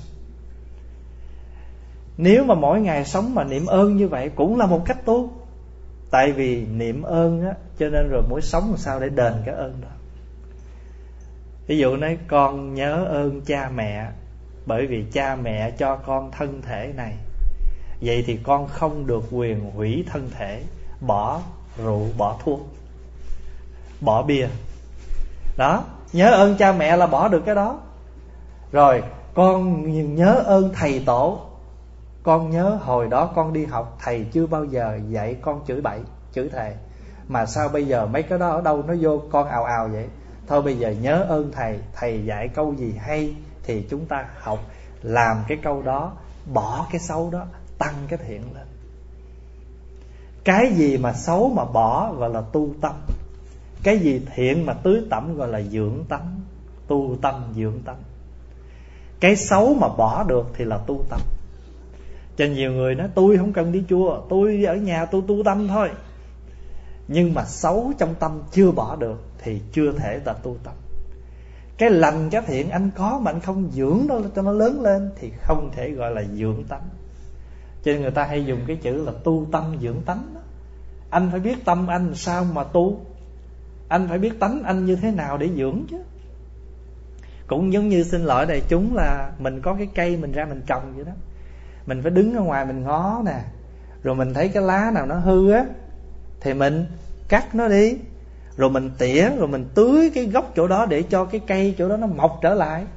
Nếu mà mỗi ngày sống mà niệm ơn như vậy cũng là một cách tu. Tại vì niệm ơn á, cho nên rồi mỗi sống làm sao để đền cái ơn đó. Ví dụ nói con nhớ ơn cha mẹ, bởi vì cha mẹ cho con thân thể này, vậy thì con không được quyền hủy thân thể, bỏ rượu, bỏ thuốc, bỏ bia. Đó, nhớ ơn cha mẹ là bỏ được cái đó. Rồi con nhớ ơn thầy tổ. Con nhớ hồi đó con đi học, thầy chưa bao giờ dạy con chửi bậy, chửi thề. Mà sao bây giờ mấy cái đó ở đâu nó vô con ào ào vậy? Thôi bây giờ nhớ ơn thầy, thầy dạy câu gì hay thì chúng ta học, làm cái câu đó, bỏ cái xấu đó, tăng cái thiện lên. Cái gì mà xấu mà bỏ gọi là tu tâm. Cái gì thiện mà tưới tẩm gọi là dưỡng tánh. Tu tâm dưỡng tánh. Cái xấu mà bỏ được thì là tu tâm. Cho nhiều người nói tôi không cần đi chùa, tôi ở nhà tôi tu tâm thôi. Nhưng mà xấu trong tâm chưa bỏ được thì chưa thể là tu tâm. Cái lành cái thiện anh có mà anh không dưỡng nó cho nó lớn lên thì không thể gọi là dưỡng tánh. Cho nên người ta hay dùng cái chữ là tu tâm dưỡng tánh đó. Anh phải biết tâm anh sao mà tu, anh phải biết tánh anh như thế nào để dưỡng chứ. Cũng giống như xin lỗi đại chúng là mình có cái cây mình ra mình trồng vậy đó. Mình phải đứng ở ngoài mình ngó nè, rồi mình thấy cái lá nào nó hư á thì mình cắt nó đi, rồi mình tỉa, rồi mình tưới cái gốc chỗ đó để cho cái cây chỗ đó nó mọc trở lại.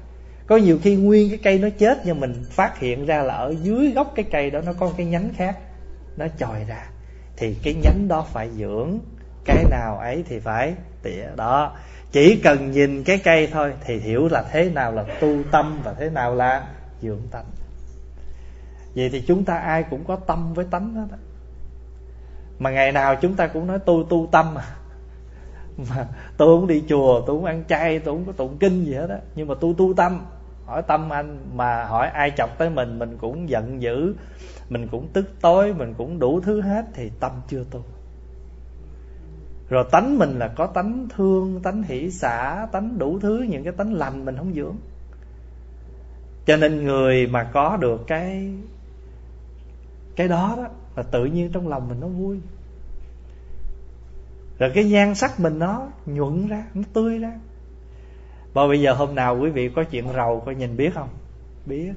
Có nhiều khi nguyên cái cây nó chết, nhưng mình phát hiện ra là ở dưới gốc cái cây đó nó có cái nhánh khác, nó chồi ra. Thì cái nhánh đó phải dưỡng, cái nào ấy thì phải tỉa. Đó, chỉ cần nhìn cái cây thôi thì hiểu là thế nào là tu tâm và thế nào là dưỡng tánh. Vậy thì chúng ta ai cũng có tâm với tánh hết đó. Mà ngày nào chúng ta cũng nói tôi tu tâm mà tôi không đi chùa, tôi không ăn chay, tôi không có tụng kinh gì hết á, nhưng mà tôi tu tâm. Hỏi tâm anh, mà hỏi ai chọc tới mình cũng giận dữ, mình cũng tức tối, mình cũng đủ thứ hết, thì tâm chưa tu. Rồi tánh mình là có tánh thương, tánh hỷ xả, tánh đủ thứ, những cái tánh lành mình không dưỡng. Cho nên người mà có được cái đó đó là tự nhiên trong lòng mình nó vui. Rồi cái nhan sắc mình nó nhuận ra, nó tươi ra. Và bây giờ hôm nào quý vị có chuyện rầu coi nhìn biết không? Biết.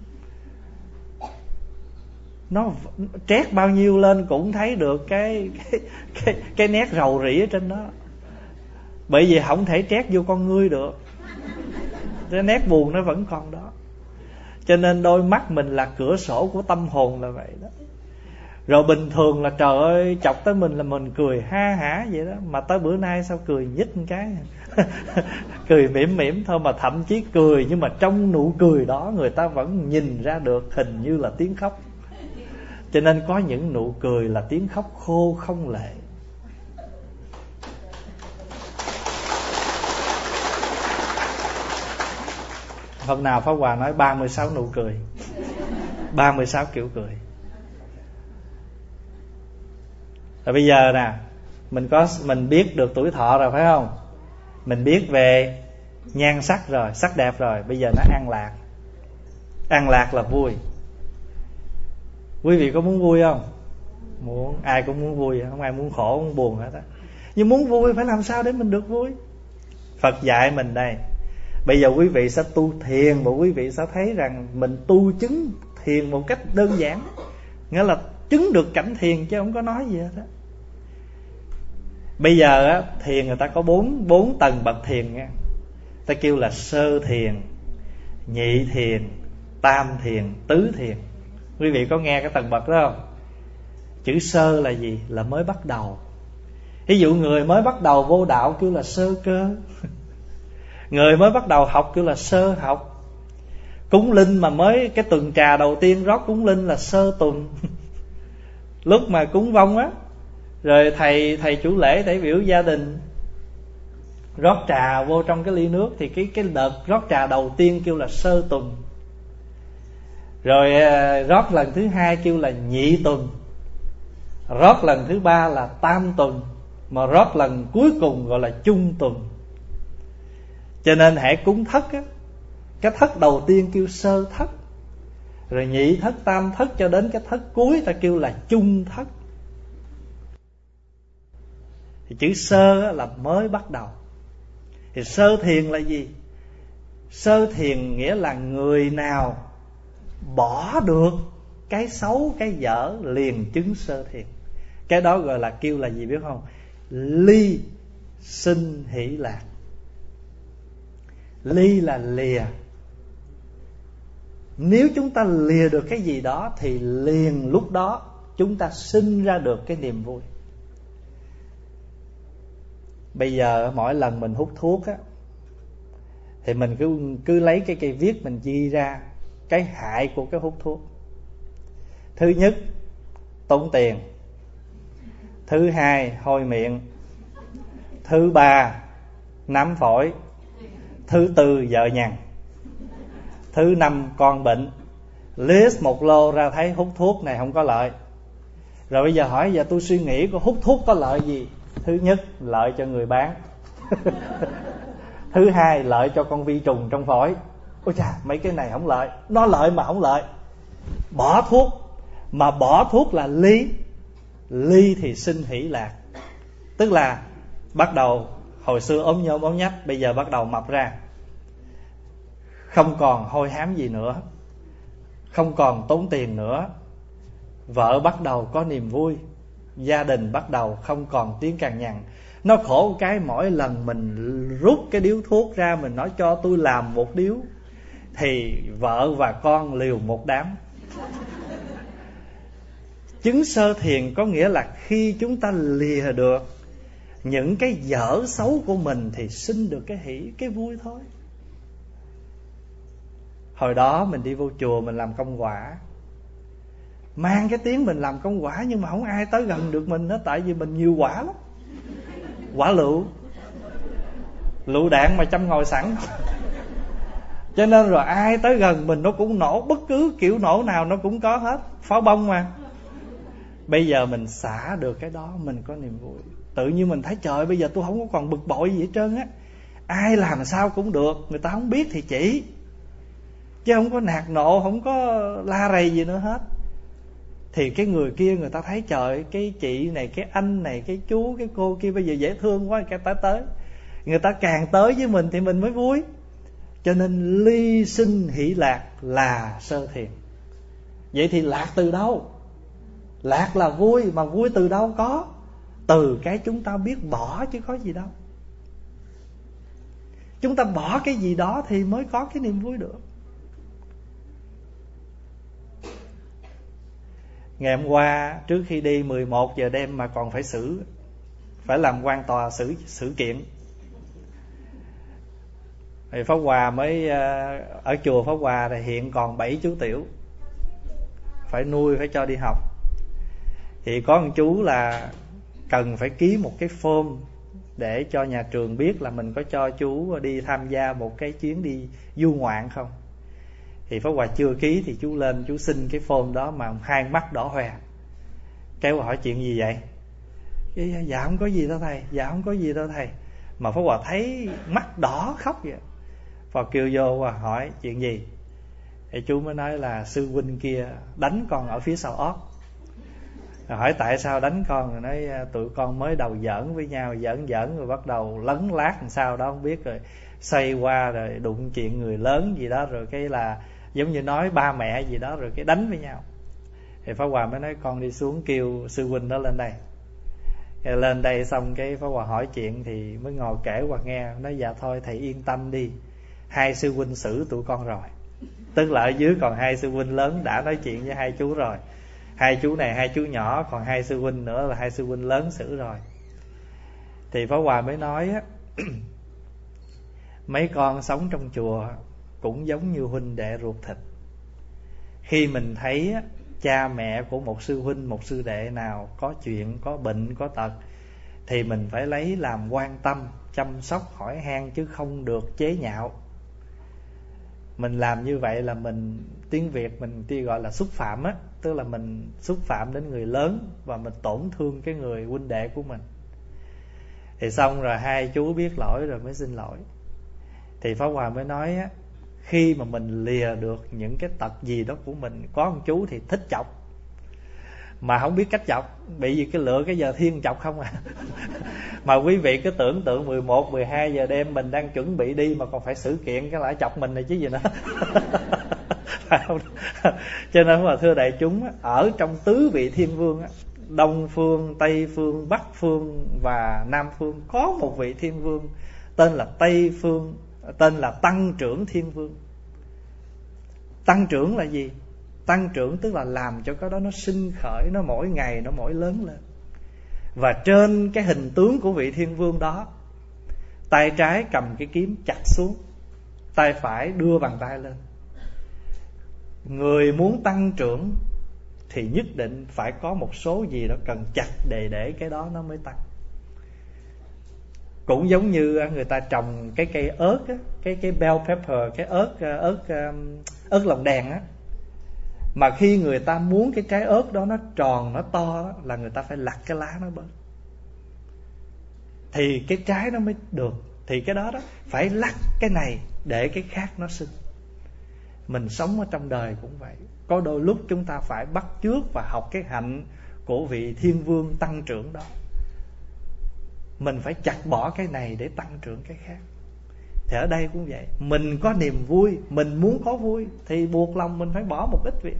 Nó trét bao nhiêu lên cũng thấy được cái nét rầu rĩ ở trên đó. Bởi vì không thể trét vô con ngươi được, cái nét buồn nó vẫn còn đó. Cho nên đôi mắt mình là cửa sổ của tâm hồn là vậy đó. Rồi bình thường là trời ơi, chọc tới mình là mình cười ha hả vậy đó. Mà tới bữa nay sao cười nhích một cái cười mỉm mỉm thôi, mà thậm chí cười, nhưng mà trong nụ cười đó người ta vẫn nhìn ra được hình như là tiếng khóc. Cho nên có những nụ cười là tiếng khóc khô không lệ. Hôm nào Pháp Hòa nói 36 nụ cười, 36 kiểu cười. Rồi bây giờ nè, mình biết được tuổi thọ rồi phải không? Mình biết về nhan sắc rồi, sắc đẹp rồi. Bây giờ nó an lạc. An lạc là vui. Quý vị có muốn vui không? Muốn. Ai cũng muốn vui, không ai muốn khổ, muốn buồn hết á. Nhưng muốn vui phải làm sao để mình được vui? Phật dạy mình đây. Bây giờ quý vị sẽ tu thiền, mà quý vị sẽ thấy rằng mình tu chứng thiền một cách đơn giản. Nghĩa là chứng được cảnh thiền chứ không có nói gì hết á. Bây giờ á, thiền người ta có 4 tầng bậc thiền nha. Ta kêu là sơ thiền, nhị thiền, tam thiền, tứ thiền. Quý vị có nghe cái tầng bậc đó không? Chữ sơ là gì? Là mới bắt đầu. Ví dụ người mới bắt đầu vô đạo kêu là sơ cơ. Người mới bắt đầu học kêu là sơ học. Cúng linh mà mới cái tuần trà đầu tiên rót cúng linh là sơ tuần. Lúc mà cúng vong á, rồi thầy chủ lễ đại biểu gia đình rót trà vô trong cái ly nước, thì cái đợt rót trà đầu tiên kêu là sơ tuần. Rồi rót lần thứ hai kêu là nhị tuần. Rót lần thứ ba là tam tuần. Mà rót lần cuối cùng gọi là chung tuần. Cho nên hãy cúng thất á, cái thất đầu tiên kêu sơ thất, rồi nhị thất, tam thất, cho đến cái thất cuối ta kêu là chung thất. Thì chữ sơ là mới bắt đầu. Thì sơ thiền là gì? Sơ thiền nghĩa là người nào bỏ được cái xấu, cái dở liền chứng sơ thiền. Cái đó gọi là kêu là gì biết không? Ly sinh hỷ lạc. Ly là lìa. Nếu chúng ta lìa được cái gì đó thì liền lúc đó chúng ta sinh ra được cái niềm vui. Bây giờ mỗi lần mình hút thuốc á, thì mình cứ lấy cái cây viết mình ghi ra cái hại của cái hút thuốc. Thứ nhất, tốn tiền. Thứ hai, hôi miệng. Thứ ba, nám phổi. Thứ tư, vợ nhằn. Thứ năm, con bệnh. List một lô ra thấy hút thuốc này không có lợi. Rồi bây giờ hỏi, giờ tôi suy nghĩ có hút thuốc có lợi gì? Thứ nhất, lợi cho người bán. Thứ hai, lợi cho con vi trùng trong phổi. Ôi chà, mấy cái này không lợi. Nó lợi mà không lợi. Bỏ thuốc. Mà bỏ thuốc là ly. Ly thì sinh hỷ lạc. Tức là bắt đầu, hồi xưa ốm nhôm ốm nhách, bây giờ bắt đầu mập ra. Không còn hôi hám gì nữa, không còn tốn tiền nữa. Vợ bắt đầu có niềm vui. Gia đình bắt đầu không còn tiếng cằn nhằn. Nó khổ cái mỗi lần mình rút cái điếu thuốc ra, mình nói cho tôi làm một điếu, thì vợ và con liều một đám. Chứng sơ thiền có nghĩa là khi chúng ta lìa được những cái dở xấu của mình thì sinh được cái hỷ, cái vui thôi. Hồi đó mình đi vô chùa mình làm công quả, mang cái tiếng mình làm công quả, nhưng mà không ai tới gần được mình hết. Tại vì mình nhiều quả lắm, quả lựu đạn mà châm ngồi sẵn. Cho nên rồi ai tới gần mình nó cũng nổ, bất cứ kiểu nổ nào nó cũng có hết, pháo bông mà. Bây giờ mình xả được cái đó, mình có niềm vui. Tự nhiên mình thấy trời, bây giờ tôi không có còn bực bội gì hết trơn á. Ai làm sao cũng được, người ta không biết thì chỉ, chứ không có nạt nộ, không có la rầy gì nữa hết. Thì cái người kia người ta thấy trời, cái chị này, cái anh này, cái chú, cái cô kia bây giờ dễ thương quá, cái tới. Người ta càng tới với mình thì mình mới vui. Cho nên ly sinh hỷ lạc là sơ thiền. Vậy thì lạc từ đâu? Lạc là vui, mà vui từ đâu có? Từ cái chúng ta biết bỏ chứ có gì đâu. Chúng ta bỏ cái gì đó thì mới có cái niềm vui được. Ngày hôm qua trước khi đi 11 giờ đêm mà còn phải làm quan tòa xử kiện. Thì Pháp Hòa mới ở chùa Pháp Hòa thì hiện còn 7 chú tiểu, phải nuôi, phải cho đi học. Thì có một chú là cần phải ký một cái form để cho nhà trường biết là mình có cho chú đi tham gia một cái chuyến đi du ngoạn không. Thì Pháp Hòa chưa ký thì chú lên chú xin cái form đó mà hai mắt đỏ hoe. Cái Hòa hỏi chuyện gì vậy? Dạ không có gì đâu thầy, dạ không có gì đâu thầy. Mà Pháp Hòa thấy mắt đỏ khóc vậy. Pháp Hòa kêu vô và hỏi chuyện gì. Thì chú mới nói là sư huynh kia đánh con ở phía sau ót. Hỏi tại sao đánh con, rồi nói tụi con mới đầu giỡn với nhau, giỡn rồi bắt đầu lấn lát làm sao đó không biết, rồi xoay qua rồi đụng chuyện người lớn gì đó, rồi cái là giống như nói ba mẹ gì đó, rồi cái đánh với nhau. Thì Pháp Hòa mới nói con đi xuống kêu sư huynh đó lên đây. Thì lên đây xong cái Pháp Hòa hỏi chuyện thì mới ngồi kể Hòa nghe. Nói dạ thôi thầy yên tâm đi, hai sư huynh xử tụi con rồi. Tức là ở dưới còn hai sư huynh lớn đã nói chuyện với hai chú rồi. Hai chú này hai chú nhỏ, còn hai sư huynh nữa là hai sư huynh lớn xử rồi. Thì Pháp Hòa mới nói á, mấy con sống trong chùa cũng giống như huynh đệ ruột thịt. Khi mình thấy á, cha mẹ của một sư huynh, một sư đệ nào có chuyện, có bệnh, có tật, thì mình phải lấy làm quan tâm, chăm sóc, hỏi han, chứ không được chế nhạo. Mình làm như vậy là mình, tiếng Việt mình gọi là xúc phạm á, tức là mình xúc phạm đến người lớn và mình tổn thương cái người huynh đệ của mình. Thì xong rồi hai chú biết lỗi rồi mới xin lỗi. Thì Pháp Hòa mới nói á, khi mà mình lìa được những cái tật gì đó của mình, có một chú thì thích chọc mà không biết cách chọc, bị gì cái lựa cái giờ thiên chọc không à. Mà quý vị cứ tưởng tượng 11, 12 giờ đêm mình đang chuẩn bị đi mà còn phải xử kiện, cái lại chọc mình này chứ gì nữa. Phải không? Cho nên mà thưa đại chúng, ở trong tứ vị thiên vương, Đông phương, Tây phương, Bắc phương và Nam phương, có một vị thiên vương tên là Tây phương, tên là Tăng trưởng Thiên Vương. Tăng trưởng là gì? Tăng trưởng tức là làm cho cái đó nó sinh khởi, nó mỗi ngày nó mỗi lớn lên. Và trên cái hình tướng của vị thiên vương đó, tay trái cầm cái kiếm chặt xuống, tay phải đưa bàn tay lên. Người muốn tăng trưởng thì nhất định phải có một số gì đó cần chặt để cái đó nó mới tăng. Cũng giống như người ta trồng cái cây ớt á, cái bell pepper, cái ớt lồng đèn á, mà khi người ta muốn cái trái ớt đó nó tròn, nó to đó, là người ta phải lặt cái lá nó bớt thì cái trái nó mới được. Thì cái đó phải lặt cái này để cái khác nó sinh. Mình sống ở trong đời cũng vậy. Có đôi lúc chúng ta phải bắt chước và học cái hạnh của vị thiên vương tăng trưởng đó. Mình phải chặt bỏ cái này để tăng trưởng cái khác. Thì ở đây cũng vậy, mình có niềm vui, mình muốn có vui thì buộc lòng mình phải bỏ một ít việc.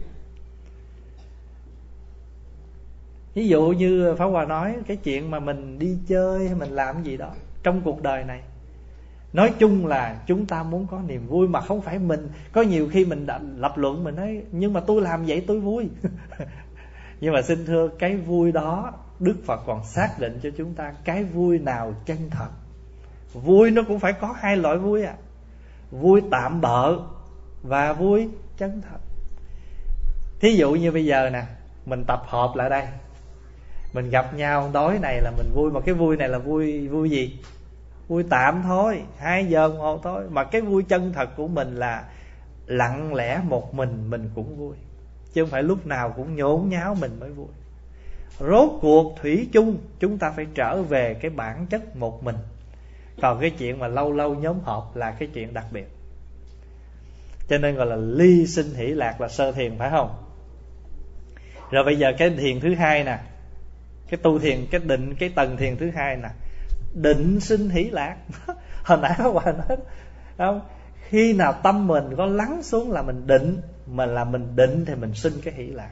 Ví dụ như Pháp Hòa nói, cái chuyện mà mình đi chơi hay mình làm gì đó trong cuộc đời này, Nói chung là chúng ta muốn có niềm vui, mà không phải mình. Có nhiều khi mình đã lập luận, mình nói nhưng mà tôi làm vậy tôi vui. Nhưng mà xin thưa, cái vui đó Đức Phật còn xác định cho chúng ta cái vui nào chân thật. Vui nó cũng phải có hai loại vui à. Vui tạm bợ và vui chân thật. Thí dụ như bây giờ nè, mình tập hợp lại đây, mình gặp nhau tối này là mình vui. Mà cái vui này là vui gì? Vui tạm thôi, 2 giờ đồng hồ thôi. Mà cái vui chân thật của mình là lặng lẽ một mình cũng vui, chứ không phải lúc nào cũng nhốn nháo mình mới vui. Rốt cuộc thủy chung chúng ta phải trở về cái bản chất một mình. Còn cái chuyện mà lâu lâu nhóm họp là cái chuyện đặc biệt. Cho nên gọi là ly sinh hỷ lạc là sơ thiền, phải không? Rồi bây giờ cái thiền thứ hai nè, cái tu thiền, cái định, cái tầng thiền thứ hai nè, định sinh hỷ lạc. Hồi nãy các bạn nói không? Khi nào tâm mình có lắng xuống là mình định, mà là mình định thì mình sinh cái hỷ lạc.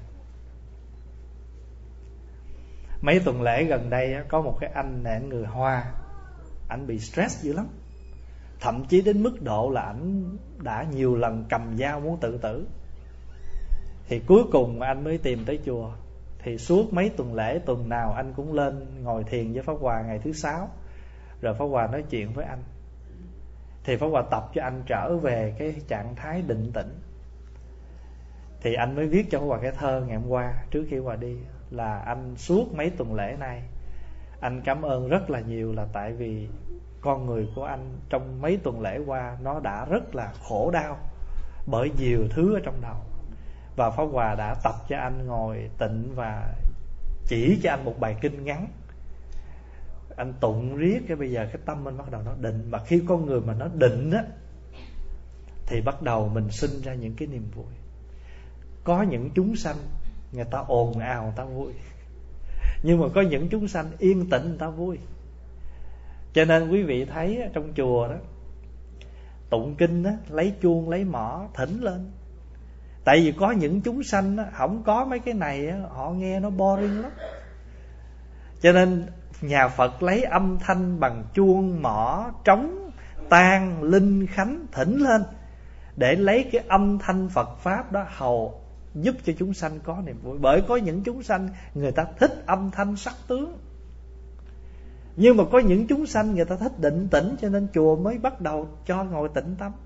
Mấy tuần lễ gần đây có một cái anh này, anh người Hoa, anh bị stress dữ lắm. Thậm chí đến mức độ là anh đã nhiều lần cầm dao muốn tự tử. Thì cuối cùng anh mới tìm tới chùa. Thì suốt mấy tuần lễ, tuần nào anh cũng lên ngồi thiền với Pháp Hòa ngày thứ 6. Rồi Pháp Hòa nói chuyện với anh. Thì Pháp Hòa tập cho anh trở về cái trạng thái định tĩnh. Thì anh mới viết cho Pháp Hòa cái thơ ngày hôm qua, trước khi Hòa đi, là anh suốt mấy tuần lễ này anh cảm ơn rất là nhiều, là tại vì con người của anh trong mấy tuần lễ qua nó đã rất là khổ đau bởi nhiều thứ ở trong đầu. Và Pháp Hòa đã tập cho anh ngồi tịnh và chỉ cho anh một bài kinh ngắn. Anh tụng riết, cái bây giờ cái tâm anh bắt đầu nó định. Mà khi con người mà nó định á, thì bắt đầu mình sinh ra những cái niềm vui. Có những chúng sanh người ta ồn ào người ta vui, nhưng mà có những chúng sanh yên tĩnh người ta vui. Cho nên quý vị thấy trong chùa đó, tụng kinh đó, lấy chuông lấy mõ thỉnh lên. Tại vì có những chúng sanh đó, không có mấy cái này đó, họ nghe nó boring lắm. Cho nên nhà Phật lấy âm thanh bằng chuông mõ trống tang linh khánh thỉnh lên, để lấy cái âm thanh Phật Pháp đó hầu giúp cho chúng sanh có niềm vui. Bởi có những chúng sanh người ta thích âm thanh sắc tướng, nhưng mà có những chúng sanh người ta thích định tĩnh, cho nên chùa mới bắt đầu cho ngồi tĩnh tâm.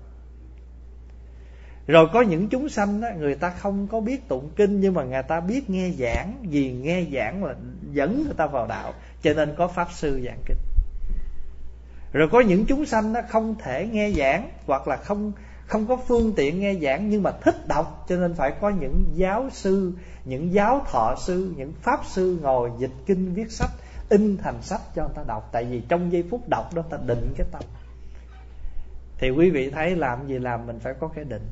Rồi có những chúng sanh đó, người ta không có biết tụng kinh, nhưng mà người ta biết nghe giảng. Vì nghe giảng là dẫn người ta vào đạo, cho nên có pháp sư giảng kinh. Rồi có những chúng sanh đó không thể nghe giảng, hoặc là không có phương tiện nghe giảng, nhưng mà thích đọc, cho nên phải có những giáo sư, những giáo thọ sư, những pháp sư ngồi dịch kinh viết sách, in thành sách cho người ta đọc. Tại vì trong giây phút đọc đó ta định cái tâm. Thì quý vị thấy làm gì làm mình phải có cái định.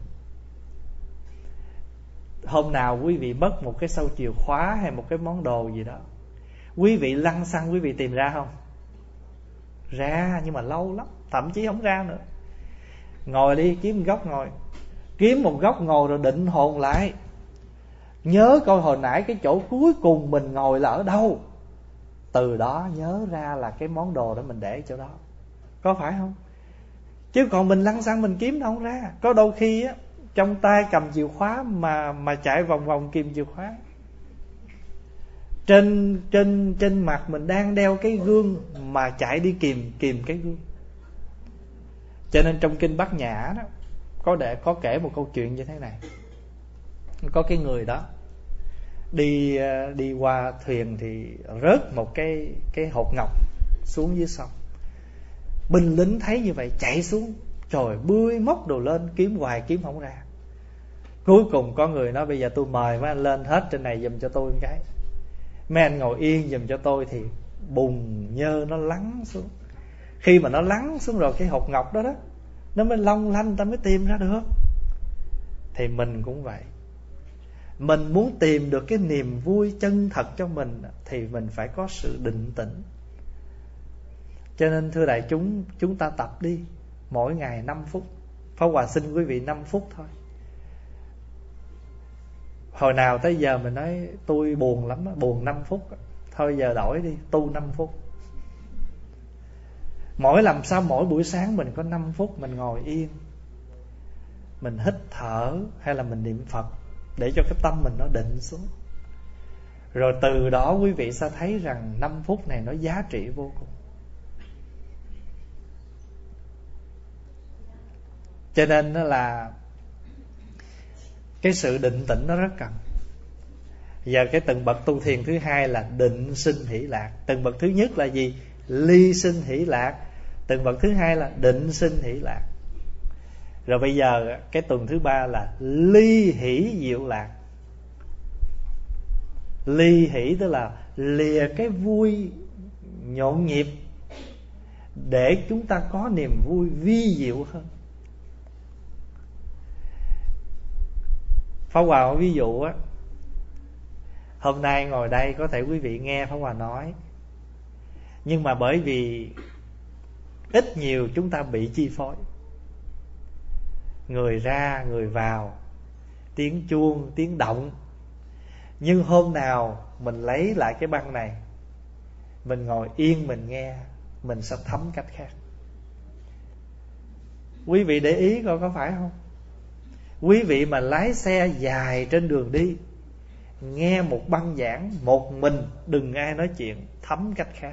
Hôm nào quý vị mất một cái sâu chìa khóa hay một cái món đồ gì đó, quý vị lăn xăng quý vị tìm ra không? Ra, nhưng mà lâu lắm, thậm chí không ra nữa. Ngồi đi, kiếm một góc ngồi. Kiếm một góc ngồi rồi định hồn lại, nhớ coi hồi nãy cái chỗ cuối cùng mình ngồi là ở đâu. Từ đó nhớ ra là cái món đồ đó mình để ở chỗ đó. Có phải không? Chứ còn mình lăn xăng mình kiếm đâu ra. Có đôi khi á, trong tay cầm chìa khóa mà chạy vòng vòng kìm chìa khóa. Trên mặt mình đang đeo cái gương mà chạy đi kìm cái gương. Cho nên trong kinh Bát Nhã đó có kể một câu chuyện như thế này. Có cái người đó đi qua thuyền thì rớt một cái hột ngọc xuống dưới sông. Binh lính thấy như vậy chạy xuống, trời, bươi móc đồ lên kiếm hoài kiếm không ra. Cuối cùng có người nói bây giờ tôi mời mấy anh lên hết trên này giùm cho tôi một cái. Mấy anh ngồi yên giùm cho tôi. Thì bùn nhơ nó lắng xuống. Khi mà nó lắng xuống rồi, cái hột ngọc đó nó mới long lanh, ta mới tìm ra được. Thì mình cũng vậy. Mình muốn tìm được cái niềm vui chân thật cho mình thì mình phải có sự định tĩnh. Cho nên thưa đại chúng, chúng ta tập đi. Mỗi ngày 5 phút. Pháp Hòa xin quý vị 5 phút thôi. Hồi nào tới giờ mình nói tôi buồn lắm, buồn 5 phút. Thôi giờ đổi đi, tu 5 phút. Làm sao mỗi buổi sáng mình có 5 phút mình ngồi yên, mình hít thở hay là mình niệm Phật, để cho cái tâm mình nó định xuống. Rồi từ đó quý vị sẽ thấy rằng 5 phút này nó giá trị vô cùng. Cho nên đó là cái sự định tĩnh nó rất cần. Giờ cái từng bậc tu thiền thứ hai là định sinh hỷ lạc. Từng bậc thứ nhất là gì? Ly sinh hỷ lạc. Từng bậc thứ hai là định sinh hỷ lạc. Rồi bây giờ cái tuần thứ ba là ly hỷ diệu lạc. Ly hỷ tức là lìa cái vui nhộn nhịp để chúng ta có niềm vui vi diệu hơn. Pháp Hòa ví dụ á, hôm nay ngồi đây có thể quý vị nghe Pháp Hòa nói, nhưng mà bởi vì ít nhiều chúng ta bị chi phối, người ra người vào, tiếng chuông, tiếng động. Nhưng hôm nào mình lấy lại cái băng này, mình ngồi yên mình nghe, mình sẽ thấm cách khác. Quý vị để ý coi có phải không? Quý vị mà lái xe dài trên đường đi, nghe một băng giảng một mình, đừng ai nói chuyện, thấm cách khác.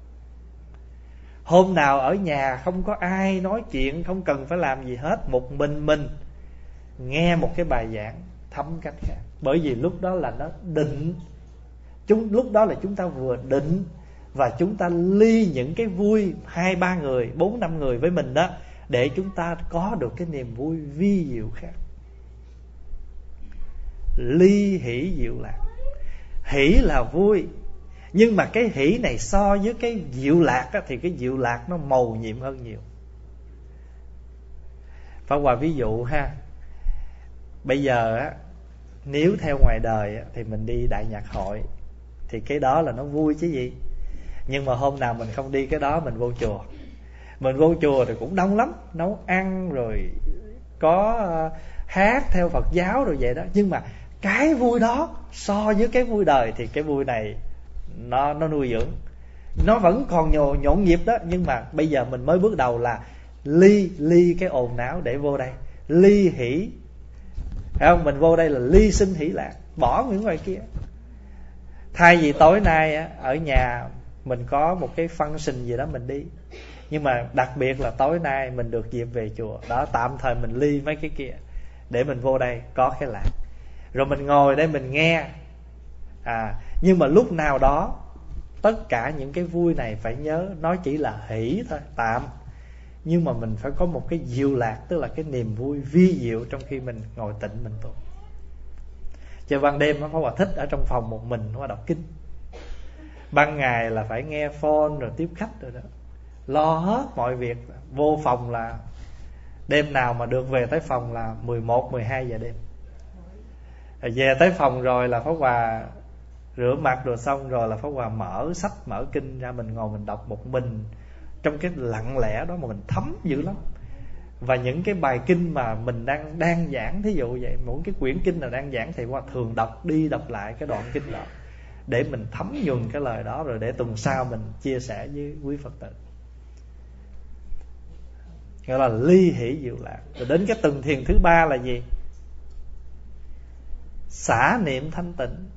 Hôm nào ở nhà không có ai nói chuyện, không cần phải làm gì hết, một mình nghe một cái bài giảng, thấm cách khác. Bởi vì lúc đó là nó định. Lúc đó là chúng ta vừa định, và chúng ta ly những cái vui 2-3 người, 4-5 người với mình đó, để chúng ta có được cái niềm vui vi diệu khác. Ly hỷ diệu lạc. Hỷ là vui, nhưng mà cái hỷ này so với cái diệu lạc á, thì cái diệu lạc nó màu nhiệm hơn nhiều. Pháp Hòa ví dụ ha. Bây giờ á, nếu theo ngoài đời á, thì mình đi đại nhạc hội, thì cái đó là nó vui chứ gì. Nhưng mà hôm nào mình không đi cái đó, mình vô chùa. Mình vô chùa thì cũng đông lắm, nấu ăn rồi có hát theo Phật giáo rồi vậy đó. Nhưng mà cái vui đó so với cái vui đời thì cái vui này nó nuôi dưỡng. Nó vẫn còn nhộn nhịp đó, nhưng mà bây giờ mình mới bước đầu là ly cái ồn náo để vô đây. Ly hỷ, thấy không? Mình vô đây là ly sinh hỷ lạc, bỏ những ngoài kia. Thay vì tối nay á, ở nhà mình có một cái function gì đó mình đi, nhưng mà đặc biệt là tối nay mình được dịp về chùa đó, tạm thời mình ly mấy cái kia để mình vô đây có cái lạc. Rồi mình ngồi đây mình nghe. Nhưng mà lúc nào đó tất cả những cái vui này phải nhớ nó chỉ là hỷ thôi, tạm. Nhưng mà mình phải có một cái diệu lạc, tức là cái niềm vui vi diệu trong khi mình ngồi tịnh mình tu. Cho ban đêm Pháp Hòa thích ở trong phòng một mình Hòa đọc kinh. Ban ngày là phải nghe phone rồi tiếp khách rồi đó, lo hết mọi việc. Vô phòng là đêm nào mà được về tới phòng là 11-12 giờ đêm. Về tới phòng rồi là Pháp Hòa rửa mặt rồi xong rồi là Pháp Hòa mở sách mở kinh ra, mình ngồi mình đọc một mình trong cái lặng lẽ đó mà mình thấm dữ lắm. Và những cái bài kinh mà mình đang giảng, thí dụ vậy, mỗi cái quyển kinh nào đang giảng thì Hòa thường đọc đi đọc lại cái đoạn kinh đó để mình thấm nhuần cái lời đó, rồi để tuần sau mình chia sẻ với quý Phật tử. Gọi là ly hỷ diệu lạc. Rồi đến cái tuần thiền thứ ba là gì? Xả niệm thanh tịnh.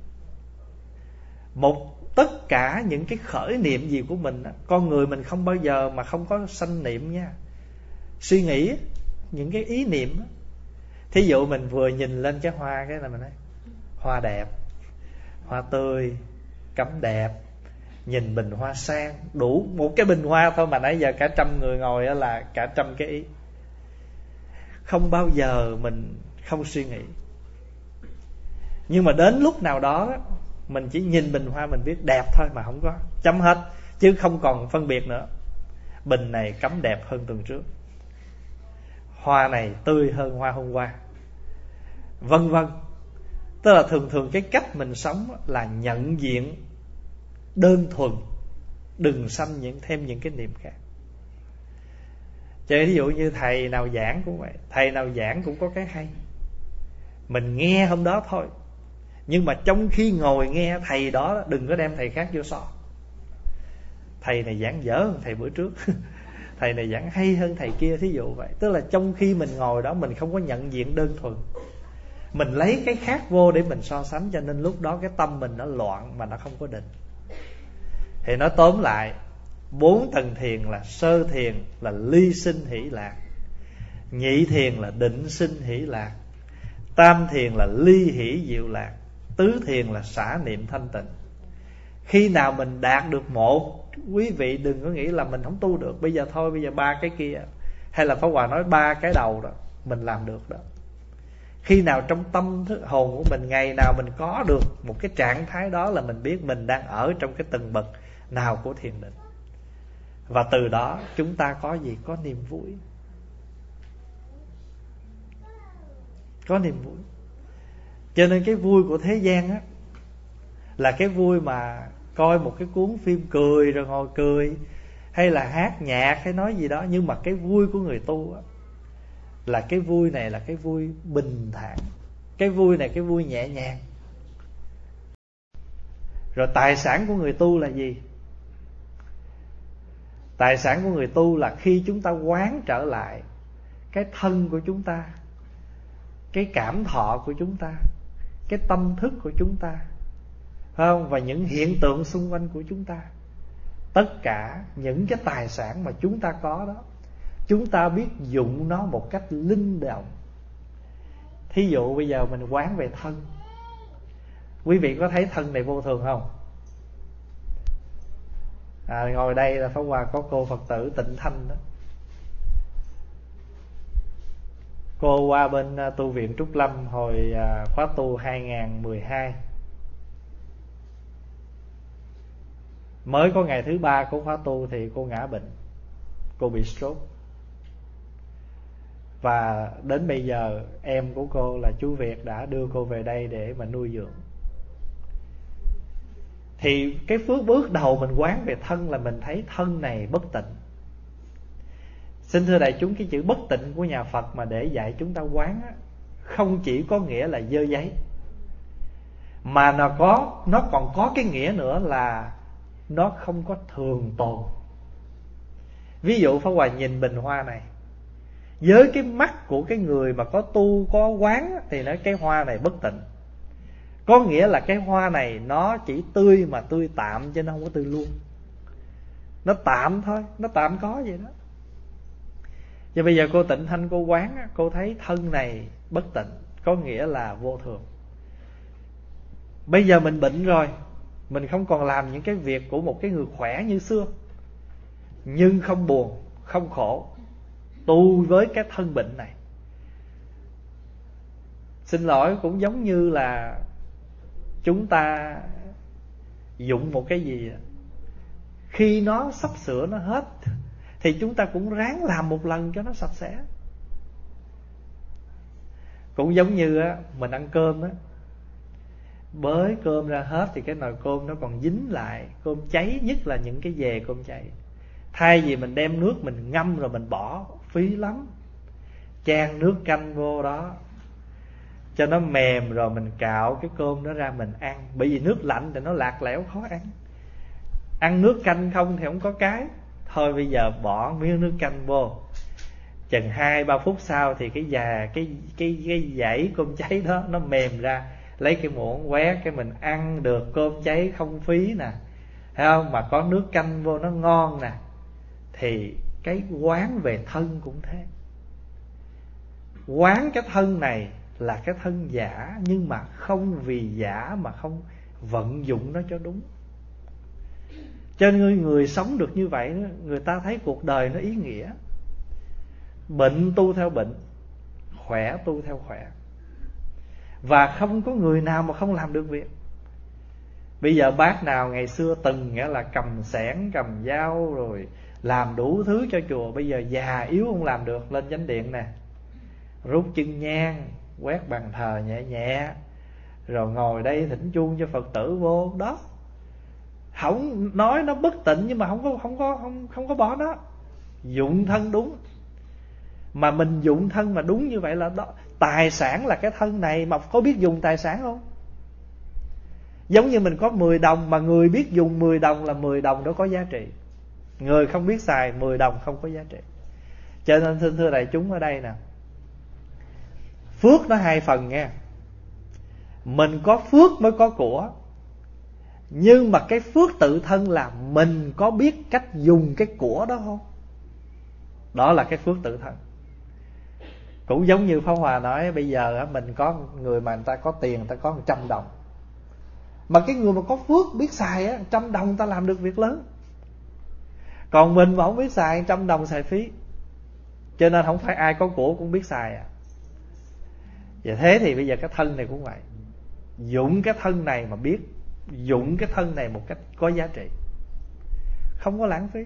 Tất cả những cái khởi niệm gì của mình, con người mình không bao giờ mà không có sanh niệm nha. Suy nghĩ những cái ý niệm. Thí dụ mình vừa nhìn lên cái hoa, cái là mình nói hoa đẹp, hoa tươi, cắm đẹp. Nhìn bình hoa sang, đủ một cái bình hoa thôi mà nãy giờ cả 100 người ngồi đó là cả 100 cái ý. Không bao giờ mình không suy nghĩ. Nhưng mà đến lúc nào đó mình chỉ nhìn bình hoa mình biết đẹp thôi, mà không có chấm hết, chứ không còn phân biệt nữa. Bình này cắm đẹp hơn tuần trước, hoa này tươi hơn hoa hôm qua, vân vân. Tức là thường cái cách mình sống là nhận diện đơn thuần, đừng sanh thêm những cái niệm khác. Ví dụ như thầy nào giảng cũng vậy, thầy nào giảng cũng có cái hay. Mình nghe hôm đó thôi, nhưng mà trong khi ngồi nghe thầy đó, đừng có đem thầy khác vô so. Thầy này giảng dở hơn thầy bữa trước thầy này giảng hay hơn thầy kia, thí dụ vậy. Tức là trong khi mình ngồi đó mình không có nhận diện đơn thuần, mình lấy cái khác vô để mình so sánh, cho nên lúc đó cái tâm mình nó loạn mà nó không có định. Thì nói tóm lại, 4 tầng thiền là sơ thiền là ly sinh hỷ lạc, nhị thiền là định sinh hỷ lạc, tam thiền là ly hỷ diệu lạc, tứ thiền là xả niệm thanh tịnh. Khi nào mình đạt được một, quý vị đừng có nghĩ là mình không tu được, bây giờ thôi, bây giờ 3 cái kia, hay là Pháp Hòa nói 3 cái đầu đó mình làm được đó. Khi nào trong tâm thức hồn của mình, ngày nào mình có được một cái trạng thái đó là mình biết mình đang ở trong cái tầng bậc nào của thiền định. Và từ đó chúng ta có gì? Có niềm vui. Có niềm vui. Cho nên cái vui của thế gian á là cái vui mà coi một cái cuốn phim cười rồi ngồi cười, hay là hát nhạc hay nói gì đó. Nhưng mà cái vui của người tu á là cái vui này là cái vui bình thản, cái vui này cái vui nhẹ nhàng. Rồi tài sản của người tu là gì? Tài sản của người tu là khi chúng ta quán trở lại cái thân của chúng ta, cái cảm thọ của chúng ta, cái tâm thức của chúng ta, phải không? Và những hiện tượng xung quanh của chúng ta. Tất cả những cái tài sản mà chúng ta có đó, chúng ta biết dụng nó một cách linh động. Thí dụ bây giờ mình quán về thân, quý vị có thấy thân này vô thường không? Ngồi đây là Pháp Hòa có cô Phật tử Tịnh Thanh đó. Cô qua bên tu viện Trúc Lâm hồi khóa tu 2012. Mới có ngày thứ 3 của khóa tu thì cô ngã bệnh, cô bị stroke. Và đến bây giờ em của cô là chú Việt đã đưa cô về đây để mà nuôi dưỡng. Thì cái bước đầu mình quán về thân là mình thấy thân này bất tịnh. Xin thưa đại chúng, cái chữ bất tịnh của nhà Phật mà để dạy chúng ta quán á, không chỉ có nghĩa là dơ giấy, mà nó còn có cái nghĩa nữa là nó không có thường tồn. Ví dụ Pháp Hòa nhìn bình hoa này, với cái mắt của cái người mà có tu có quán thì nói cái hoa này bất tịnh. Có nghĩa là cái hoa này nó chỉ tươi mà tươi tạm, chứ nó không có tươi luôn. Nó tạm thôi, nó tạm có vậy đó. Và bây giờ cô Tịnh Thanh cô quán, cô thấy thân này bất tịnh, có nghĩa là vô thường. Bây giờ mình bệnh rồi, mình không còn làm những cái việc của một cái người khỏe như xưa, nhưng không buồn, không khổ, tu với cái thân bệnh này. Xin lỗi, cũng giống như là chúng ta dụng một cái gì, khi nó sắp sửa nó hết thì chúng ta cũng ráng làm một lần cho nó sạch sẽ. Cũng giống như mình ăn cơm á, bới cơm ra hết thì cái nồi cơm nó còn dính lại, cơm cháy, nhất là những cái dề cơm cháy. Thay vì mình đem nước mình ngâm rồi mình bỏ, phí lắm. Chan nước canh vô đó cho nó mềm, rồi mình cạo cái cơm đó ra mình ăn. Bởi vì nước lạnh thì nó lạc lẽo khó ăn. Ăn nước canh không thì không có cái. Thôi bây giờ bỏ miếng nước canh vô, chừng 2-3 phút sau thì cái dãy cơm cháy đó nó mềm ra, lấy cái muỗng quét cái mình ăn được cơm cháy không phí nè, thấy không? Mà có nước canh vô nó ngon nè. Thì cái quán về thân cũng thế. Quán cái thân này là cái thân giả, nhưng mà không vì giả mà không vận dụng nó cho đúng. Cho nên người sống được như vậy, người ta thấy cuộc đời nó ý nghĩa. Bệnh tu theo bệnh, khỏe tu theo khỏe. Và không có người nào mà không làm được việc. Bây giờ bác nào ngày xưa từng nghĩa là cầm xẻng, cầm dao rồi làm đủ thứ cho chùa, bây giờ già yếu không làm được, lên chánh điện nè, rút chân nhang, quét bàn thờ nhẹ nhẹ, rồi ngồi đây thỉnh chuông cho Phật tử vô đó. Không nói nó bất tịnh, nhưng mà không có bỏ nó. Dụng thân đúng. Mà mình dụng thân mà đúng như vậy là đó. Tài sản là cái thân này, mà có biết dùng tài sản không? Giống như mình có 10 đồng, mà người biết dùng 10 đồng là 10 đồng đó có giá trị. Người không biết xài 10 đồng không có giá trị. Cho nên thưa đại chúng ở đây nè, phước nó hai phần nha. Mình có phước mới có của. Nhưng mà cái phước tự thân là mình có biết cách dùng cái của đó không? Đó là cái phước tự thân. Cũng giống như Pháp Hòa nói, bây giờ mình có người mà người ta có tiền, người ta có 100 đồng. Mà cái người mà có phước biết xài 100 đồng người ta làm được việc lớn. Còn mình mà không biết xài, 100 đồng xài phí. Cho nên không phải ai có của cũng biết xài Vậy thế thì bây giờ cái thân này cũng vậy. Dụng cái thân này mà biết, dụng cái thân này một cách có giá trị, không có lãng phí.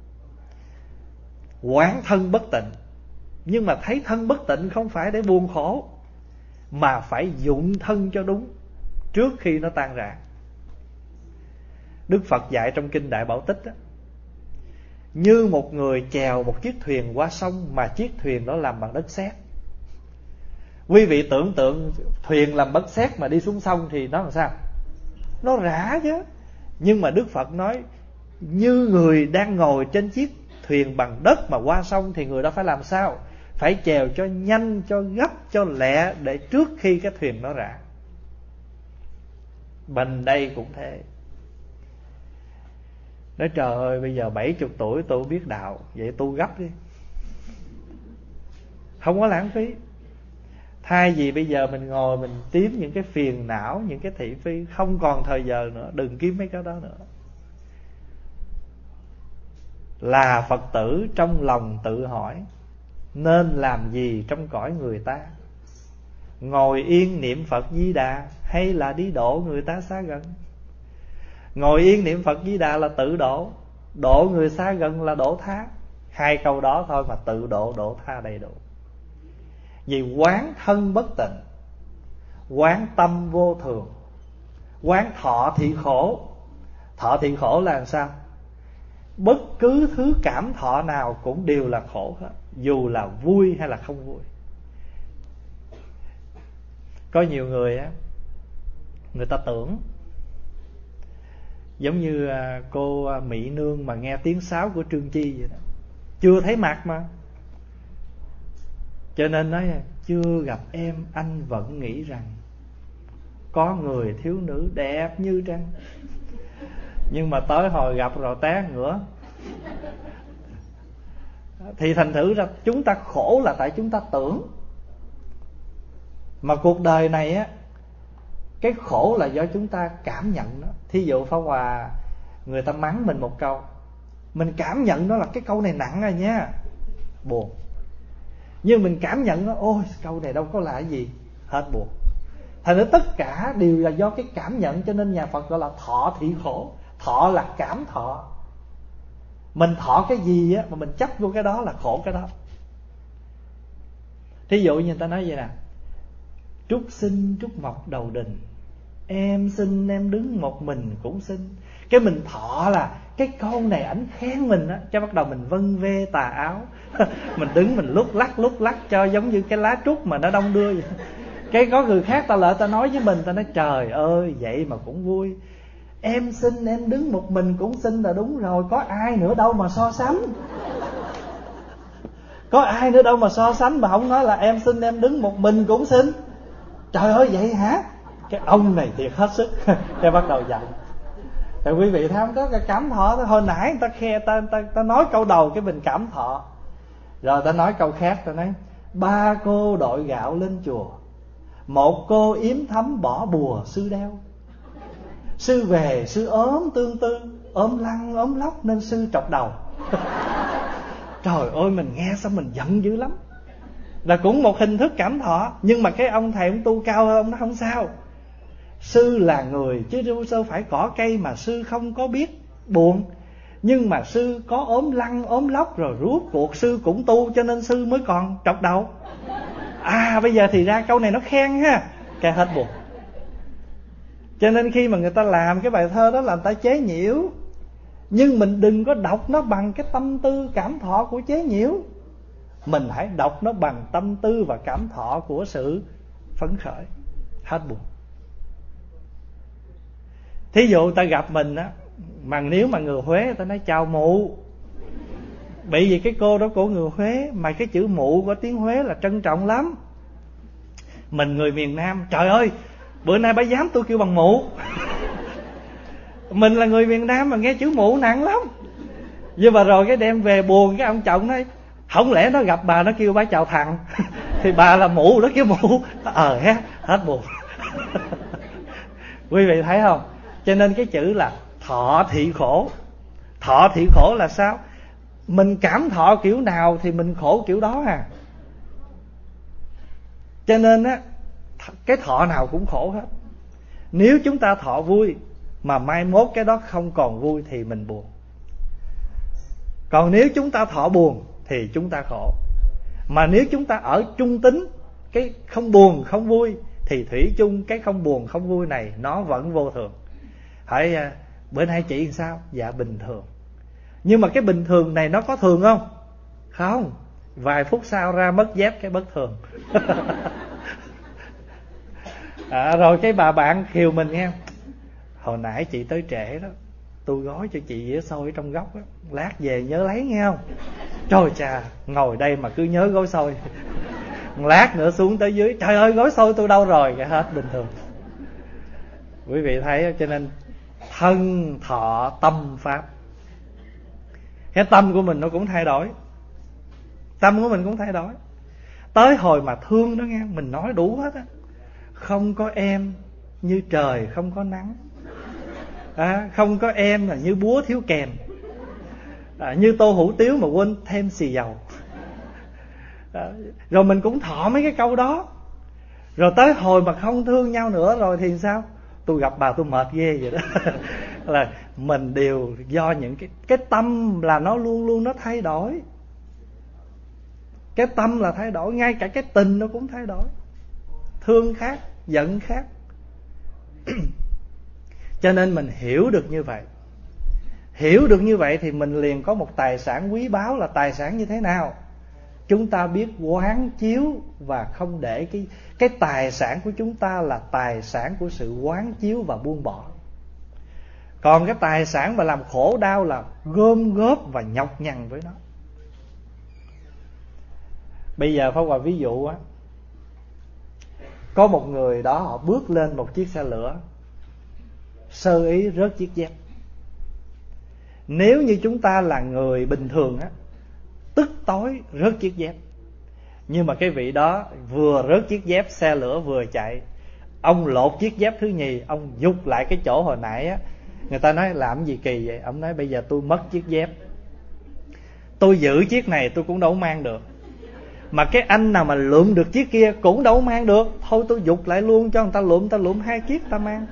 Quán thân bất tịnh, nhưng mà thấy thân bất tịnh không phải để buồn khổ, mà phải dụng thân cho đúng trước khi nó tan rã. Đức Phật dạy trong kinh Đại Bảo Tích như một người chèo một chiếc thuyền qua sông mà chiếc thuyền đó làm bằng đất sét. Quý vị tưởng tượng thuyền làm bằng sét mà đi xuống sông thì nó làm sao? Nó rã chứ. Nhưng mà Đức Phật nói như người đang ngồi trên chiếc thuyền bằng đất mà qua sông thì người đó phải làm sao? Phải chèo cho nhanh, cho gấp, cho lẹ để trước khi cái thuyền nó rã. Mình đây cũng thế. Nói trời ơi, bây giờ 70 tuổi tôi biết đạo, vậy tu gấp đi, không có lãng phí. Thay vì bây giờ mình ngồi mình kiếm những cái phiền não, những cái thị phi, không còn thời giờ nữa, đừng kiếm mấy cái đó nữa. Là Phật tử trong lòng tự hỏi nên làm gì trong cõi người ta? Ngồi yên niệm Phật Di Đà hay là đi độ người ta xa gần? Ngồi yên niệm Phật Di Đà là tự độ, độ người xa gần là độ tha. Hai câu đó thôi mà tự độ, độ tha đầy đủ. Vì quán thân bất tịnh, quán tâm vô thường, quán thọ thị khổ. Thọ thị khổ là làm sao? Bất cứ thứ cảm thọ nào cũng đều là khổ hết, dù là vui hay là không vui. Có nhiều người người ta tưởng giống như cô Mỹ Nương mà nghe tiếng sáo của Trương Chi vậy đó, chưa thấy mặt mà, cho nên nói chưa gặp em anh vẫn nghĩ rằng có người thiếu nữ đẹp như trăng. Nhưng mà tới hồi gặp rồi té ngửa. Thì thành thử ra chúng ta khổ là tại chúng ta tưởng. Mà cuộc đời này cái khổ là do chúng ta cảm nhận đó. Thí dụ Pháp Hòa, người ta mắng mình một câu, mình cảm nhận đó là cái câu này nặng rồi nha, buồn. Nhưng mình cảm nhận nó, ôi câu này đâu có là cái gì, hết buồn. Thành ra tất cả đều là do cái cảm nhận. Cho nên nhà Phật gọi là thọ thị khổ. Thọ là cảm thọ. Mình thọ cái gì mà mình chấp vô cái đó là khổ cái đó. Thí dụ như người ta nói vậy nè: trúc sinh trúc mộc đầu đình, em xinh em đứng một mình cũng xinh. Cái mình thọ là cái câu này ảnh khen mình á, cho bắt đầu mình vân vê tà áo. Mình đứng mình lúc lắc cho giống như cái lá trúc mà nó đông đưa vậy. Cái có người khác ta lại ta nói với mình, ta nói trời ơi vậy mà cũng vui. Em xinh em đứng một mình cũng xinh là đúng rồi, có ai nữa đâu mà so sánh. Có ai nữa đâu mà so sánh, mà không nói là em xinh em đứng một mình cũng xinh. Trời ơi vậy hả? Cái ông này thiệt hết sức. Cái bắt đầu giận. Thì quý vị thấy không, có cái cảm thọ. Hồi nãy người ta khe ta nói câu đầu cái mình cảm thọ, rồi ta nói câu khác, ta nói 3 cô đội gạo lên chùa, 1 cô yếm thấm bỏ bùa sư đeo. Sư về sư ốm tương tư, ốm lăn ốm lóc nên sư trọc đầu. Trời ơi mình nghe xong mình giận dữ lắm. Là cũng một hình thức cảm thọ. Nhưng mà cái ông thầy ông tu cao hơn ông nó không sao. Sư là người chứ đâu phải cỏ cây mà sư không có biết buồn. Nhưng mà sư có ốm lăn ốm lóc rồi rốt cuộc sư cũng tu, cho nên sư mới còn trọc đầu. À bây giờ thì ra câu này nó khen ha, cái hết buồn. Cho nên khi mà người ta làm cái bài thơ đó là người ta chế nhiễu. Nhưng mình đừng có đọc nó bằng cái tâm tư cảm thọ của chế nhiễu. Mình hãy đọc nó bằng tâm tư và cảm thọ của sự phấn khởi, hết buồn. Thí dụ ta gặp mình á, mà nếu mà người Huế ta nói chào mụ, Bởi vì cái cô đó của người Huế, mà cái chữ mụ của tiếng Huế là trân trọng lắm. Mình người miền Nam, trời ơi, bữa nay bà dám tôi kêu bằng mụ. Mình là người miền Nam mà nghe chữ mụ nặng lắm. Nhưng mà rồi cái đem về buồn, cái ông chồng nói không lẽ nó gặp bà nó kêu bà chào thằng thì bà là mụ, nó kêu mụ. Hết buồn. Quý vị thấy không? Cho nên cái chữ là thọ thị khổ. Thọ thị khổ là sao? Mình cảm thọ kiểu nào thì mình khổ kiểu đó à. Cho nên á, cái thọ nào cũng khổ hết. Nếu chúng ta thọ vui mà mai mốt cái đó không còn vui thì mình buồn. Còn nếu chúng ta thọ buồn thì chúng ta khổ. Mà nếu chúng ta ở trung tính, cái không buồn không vui, thì thủy chung cái không buồn không vui này nó vẫn vô thường. Hỏi bữa nay chị làm sao? Dạ bình thường. Nhưng mà cái bình thường này nó có thường không? Không. Vài phút sau ra mất dép cái bất thường. Rồi cái bà bạn khiều mình nghe, hồi nãy chị tới trễ đó, tôi gói cho chị dĩa xôi trong góc đó, lát về nhớ lấy nghe không? Trời chà, ngồi đây mà cứ nhớ gói xôi. Lát nữa xuống tới dưới, trời ơi gói xôi tôi đâu rồi? Cái hết bình thường. Quý vị thấy, cho nên thân thọ tâm pháp. Cái tâm của mình nó cũng thay đổi. Tâm của mình cũng thay đổi. Tới hồi mà thương đó nghe, mình nói đủ hết á. Không có em như trời không có nắng, không có em là như búa thiếu kèm, như tô hủ tiếu mà quên thêm xì dầu. Rồi mình cũng thọ mấy cái câu đó. Rồi tới hồi mà không thương nhau nữa rồi thì sao? Tôi gặp bà tôi mệt ghê vậy đó. Là mình đều do những cái tâm là nó luôn luôn nó thay đổi. Cái tâm là thay đổi, ngay cả cái tình nó cũng thay đổi. Thương khác, giận khác. Cho nên mình hiểu được như vậy. Hiểu được như vậy thì mình liền có một tài sản quý báu. Là tài sản như thế nào? Chúng ta biết quán chiếu và không để cái tài sản của chúng ta là tài sản của sự quán chiếu và buông bỏ. Còn cái tài sản mà làm khổ đau là gom góp và nhọc nhằn với nó. Bây giờ Pháp Hòa ví dụ á, có một người đó họ bước lên một chiếc xe lửa, sơ ý rớt chiếc dép. Nếu như chúng ta là người bình thường á, tức tối rớt chiếc dép. Nhưng mà cái vị đó vừa rớt chiếc dép, xe lửa vừa chạy, ông lột chiếc dép thứ nhì, ông giục lại cái chỗ hồi nãy á. Người ta nói làm gì kỳ vậy? Ông nói bây giờ tôi mất chiếc dép, tôi giữ chiếc này tôi cũng đâu mang được, mà cái anh nào mà lượm được chiếc kia cũng đâu mang được. Thôi tôi giục lại luôn cho người ta lượm hai chiếc ta mang.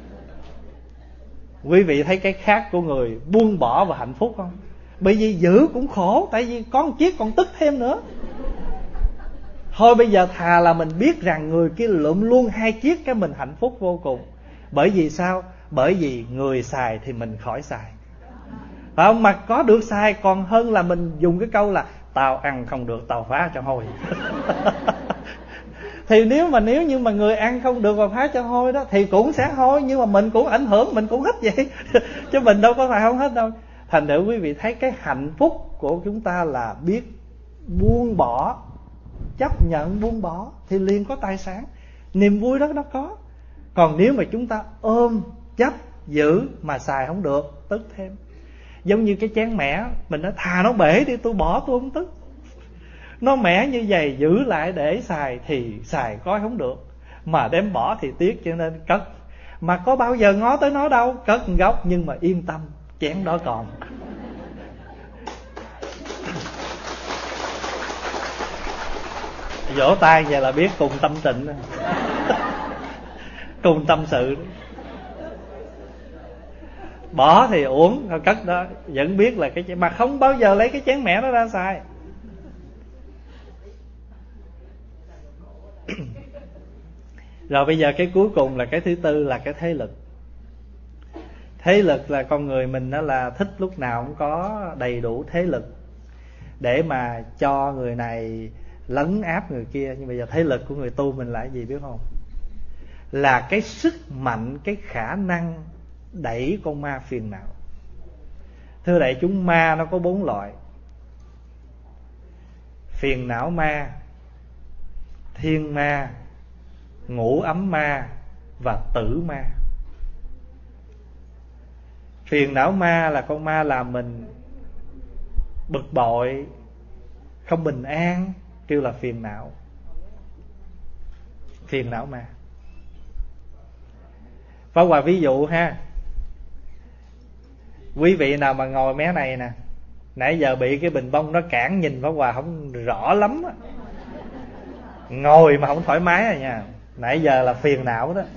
Quý vị thấy cái khác của người buông bỏ và hạnh phúc không? Bởi vì giữ cũng khổ, tại vì có một chiếc còn tức thêm nữa. Thôi bây giờ thà là mình biết rằng người kia lượm luôn hai chiếc, cái mình hạnh phúc vô cùng. Bởi vì sao? Bởi vì người xài thì mình khỏi xài, phải không? Mà có được xài còn hơn là mình dùng cái câu là tao ăn không được tao phá cho hôi. Thì nếu như mà người ăn không được và phá cho hôi đó thì cũng sẽ hôi, nhưng mà mình cũng ảnh hưởng, mình cũng hết vậy. Chứ mình đâu có phải không hết đâu. Thành thử quý vị thấy cái hạnh phúc của chúng ta là biết buông bỏ, chấp nhận buông bỏ thì liền có tài sản. Niềm vui đó nó có. Còn nếu mà chúng ta ôm, chấp, giữ mà xài không được, tức thêm. Giống như cái chén mẻ, mình nói thà nó bể đi tôi bỏ, tôi không tức. Nó mẻ như vậy giữ lại để xài thì xài coi không được, mà đem bỏ thì tiếc, cho nên cất. Mà có bao giờ ngó tới nó đâu, cất một góc nhưng mà yên tâm, chén đó còn. Vỗ tay vậy là biết cùng tâm tịnh. Cùng tâm sự. Bỏ thì uống, thôi cất đó, vẫn biết là cái chén, mà không bao giờ lấy cái chén mẻ đó ra xài. Rồi bây giờ cái cuối cùng là cái thứ tư là cái thế lực. Thế lực là con người mình đó là thích lúc nào cũng có đầy đủ thế lực để mà cho người này lấn áp người kia. Nhưng bây giờ thế lực của người tu mình là cái gì biết không? Là cái sức mạnh, cái khả năng đẩy con ma phiền não. Thưa đại chúng, ma nó có 4 loại. phiền não ma, thiên ma, ngủ ấm ma và tử ma. Phiền não ma là con ma làm mình bực bội, không bình an, kêu là phiền não. Phiền não ma. Pháp Hòa ví dụ ha, quý vị nào mà ngồi mé này nè, nãy giờ bị cái bình bông nó cản, nhìn Pháp Hòa không rõ lắm á, ngồi mà không thoải mái rồi nha, nãy giờ là phiền não đó.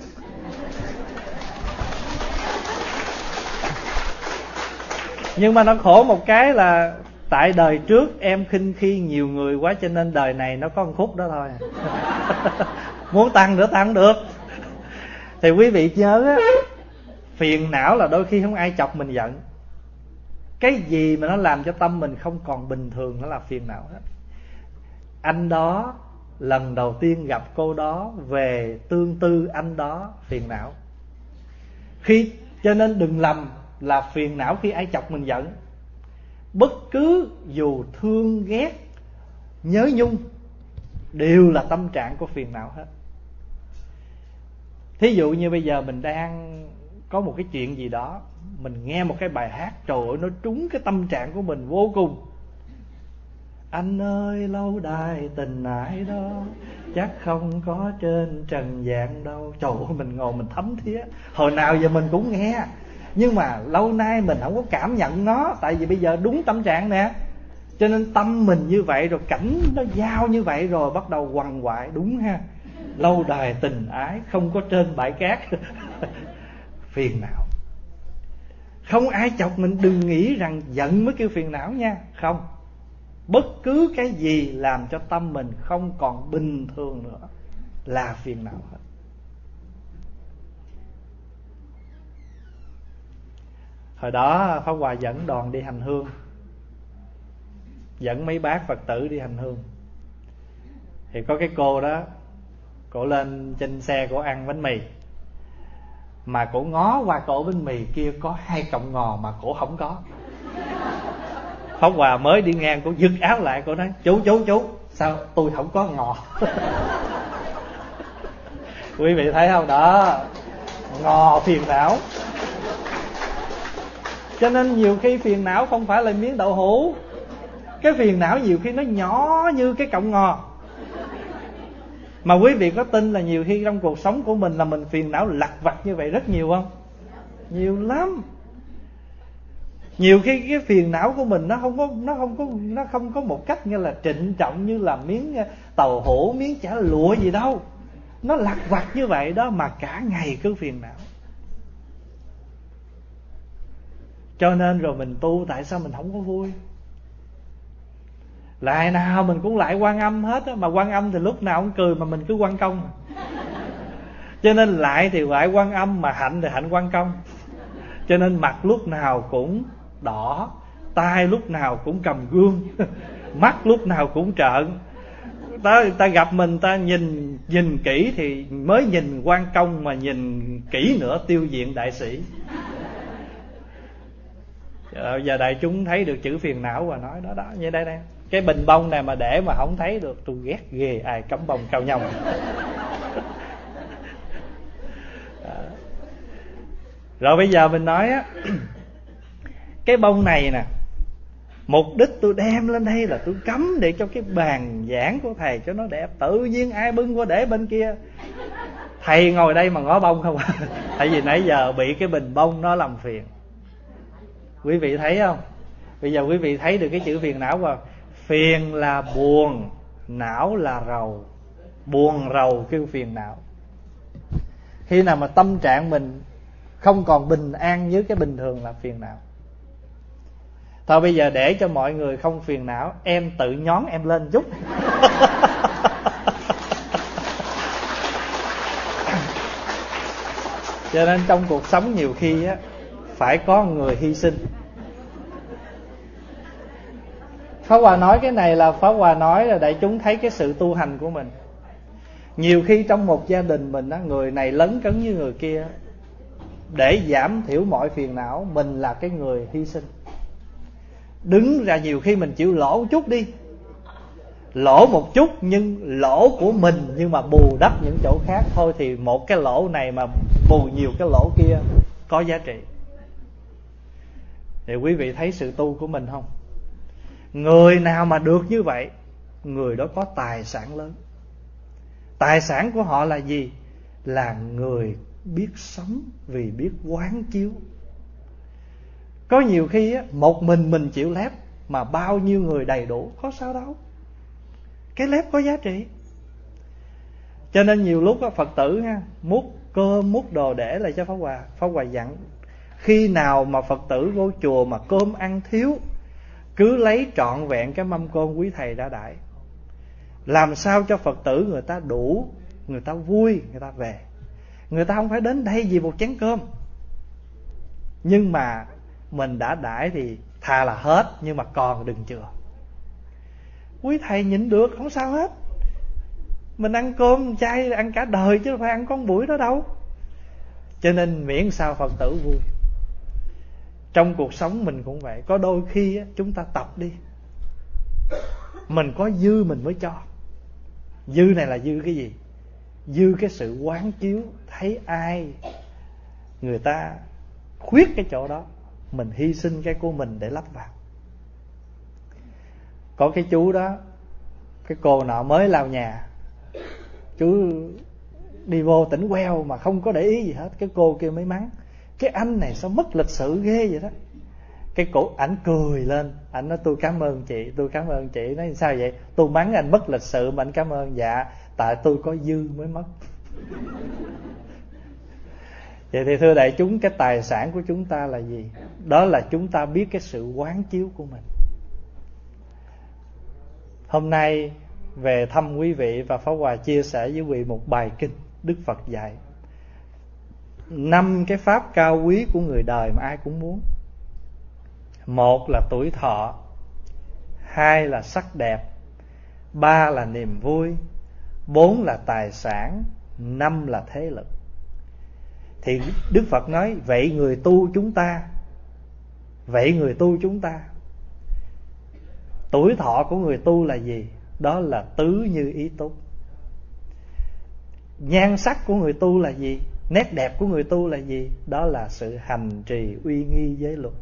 Nhưng mà nó khổ một cái là tại đời trước em khinh khi nhiều người quá, cho nên đời này nó có một khúc đó thôi. Muốn tăng nữa tăng được. Thì quý vị nhớ á, phiền não là đôi khi không ai chọc mình giận. Cái gì mà nó làm cho tâm mình không còn bình thường, nó là phiền não hết. Anh đó lần đầu tiên gặp cô đó, về tương tư anh đó, phiền não. Cho nên đừng lầm là phiền não khi ai chọc mình giận. Bất cứ dù thương ghét, nhớ nhung, đều là tâm trạng của phiền não hết. Thí dụ như bây giờ mình đang có một cái chuyện gì đó, mình nghe một cái bài hát, trời ơi, nó trúng cái tâm trạng của mình vô cùng. Anh ơi lâu đài tình ái đó, chắc không có trên trần gian đâu. Trời ơi, mình ngồi mình thấm thía, hồi nào giờ mình cũng nghe, nhưng mà lâu nay mình không có cảm nhận nó. Tại vì bây giờ đúng tâm trạng nè, cho nên tâm mình như vậy rồi, cảnh nó giao như vậy rồi, bắt đầu quằn quại. Đúng ha, lâu đài tình ái không có trên bãi cát. Phiền não. Không ai chọc mình đừng nghĩ rằng giận mới kêu phiền não nha. Không, bất cứ cái gì làm cho tâm mình không còn bình thường nữa là phiền não hết. Hồi đó Pháp Hòa dẫn đoàn đi hành hương, dẫn mấy bác Phật tử đi hành hương. Thì có cái cô đó, cổ lên trên xe cổ ăn bánh mì, mà cổ ngó qua cổ bánh mì kia có 2 cọng ngò mà cổ không có. Pháp Hòa mới đi ngang, cổ giật áo lại, cổ nói chú sao tôi không có ngò. Quý vị thấy không đó, ngò phiền não. Cho nên nhiều khi phiền não không phải là miếng đậu hũ. Cái phiền não nhiều khi nó nhỏ như cái cọng ngò. Mà quý vị có tin là nhiều khi trong cuộc sống của mình là mình phiền não lặt vặt như vậy rất nhiều không? Nhiều lắm. Nhiều khi cái phiền não của mình nó không có một cách như là trịnh trọng như là miếng tàu hũ, miếng chả lụa gì đâu. Nó lặt vặt như vậy đó mà cả ngày cứ phiền não. Cho nên rồi mình tu tại sao mình không có vui? Lại nào mình cũng lại Quan Âm hết á, mà Quan Âm thì lúc nào cũng cười mà mình cứ Quan Công. Cho nên lại thì lại Quan Âm, mà hạnh thì hạnh Quan Công. Cho nên mặt lúc nào cũng đỏ, tay lúc nào cũng cầm gương, mắt lúc nào cũng trợn. Ta gặp mình ta nhìn kỹ thì mới nhìn Quan Công, mà nhìn kỹ nữa tiêu diện đại sĩ. Giờ đại chúng thấy được chữ phiền não và nói đó như đây. Cái bình bông này mà để mà không thấy được, tôi ghét ghê ai cắm bông cao nhông. Rồi bây giờ mình nói á, cái bông này nè, mục đích tôi đem lên đây là tôi cắm để cho cái bàn giảng của thầy cho nó đẹp. Tự nhiên ai bưng qua để bên kia, thầy ngồi đây mà ngó bông không à. Tại vì nãy giờ bị cái bình bông nó làm phiền. Quý vị thấy không? Bây giờ quý vị thấy được cái chữ phiền não vào. Phiền là buồn, não là rầu. Buồn rầu kêu phiền não. Khi nào mà tâm trạng mình không còn bình an với cái bình thường là phiền não. Thôi bây giờ để cho mọi người không phiền não, em tự nhón em lên chút. Cho nên trong cuộc sống nhiều khi á, phải có người hy sinh. Pháp Hòa nói cái này là Pháp Hòa nói là đại chúng thấy cái sự tu hành của mình. Nhiều khi trong một gia đình mình á, người này lấn cấn với người kia, để giảm thiểu mọi phiền não, mình là cái người hy sinh. Đứng ra nhiều khi mình chịu lỗ chút đi, lỗ một chút nhưng lỗ của mình, nhưng mà bù đắp những chỗ khác thôi, thì một cái lỗ này mà bù nhiều cái lỗ kia có giá trị. Thì quý vị thấy sự tu của mình không? Người nào mà được như vậy, người đó có tài sản lớn. Tài sản của họ là gì? Là người biết sống vì biết quán chiếu. Có nhiều khi á, một mình chịu lép mà bao nhiêu người đầy đủ, có sao đâu. Cái lép có giá trị. Cho nên nhiều lúc á, Phật tử ha, múc cơm múc đồ để lại cho Pháp Hòa. Pháp Hòa dặn, khi nào mà Phật tử vô chùa mà cơm ăn thiếu, cứ lấy trọn vẹn cái mâm cơm quý thầy đã đãi, làm sao cho Phật tử người ta đủ, người ta vui, người ta về. Người ta không phải đến đây vì một chén cơm, nhưng mà mình đã đãi thì thà là hết, nhưng mà còn đừng chừa. Quý thầy nhịn được, không sao hết. Mình ăn cơm chay ăn cả đời chứ phải ăn con buổi đó đâu. Cho nên miễn sao Phật tử vui. Trong cuộc sống mình cũng vậy. Có đôi khi á, chúng ta tập đi, mình có dư mình mới cho. Dư này là dư cái gì? Dư cái sự quán chiếu. Thấy ai người ta khuyết cái chỗ đó, mình hy sinh cái của mình để lắp vào. Có cái chú đó, cái cô nọ mới lao nhà, chú đi vô tỉnh queo mà không có để ý gì hết. Cái cô kia mới mắng, cái anh này sao mất lịch sự ghê vậy đó. Cái cổ ảnh cười lên, ảnh nói tôi cảm ơn chị, tôi cảm ơn chị. Nói sao vậy? Tôi mắng anh mất lịch sự mà anh cảm ơn. Dạ, tại tôi có dư mới mất. Vậy thì thưa đại chúng, cái tài sản của chúng ta là gì? Đó là chúng ta biết cái sự quán chiếu của mình. Hôm nay về thăm quý vị và Pháp Hòa chia sẻ với quý vị một bài kinh Đức Phật dạy 5 cái pháp cao quý của người đời mà ai cũng muốn. 1 là tuổi thọ, 2 là sắc đẹp, 3 là niềm vui, 4 là tài sản, 5 là thế lực. Thì Đức Phật nói, vậy người tu chúng ta, tuổi thọ của người tu là gì? Đó là tứ như ý túc. Nhan sắc của người tu là gì? Nét đẹp của người tu là gì? Đó là sự hành trì uy nghi giới luật.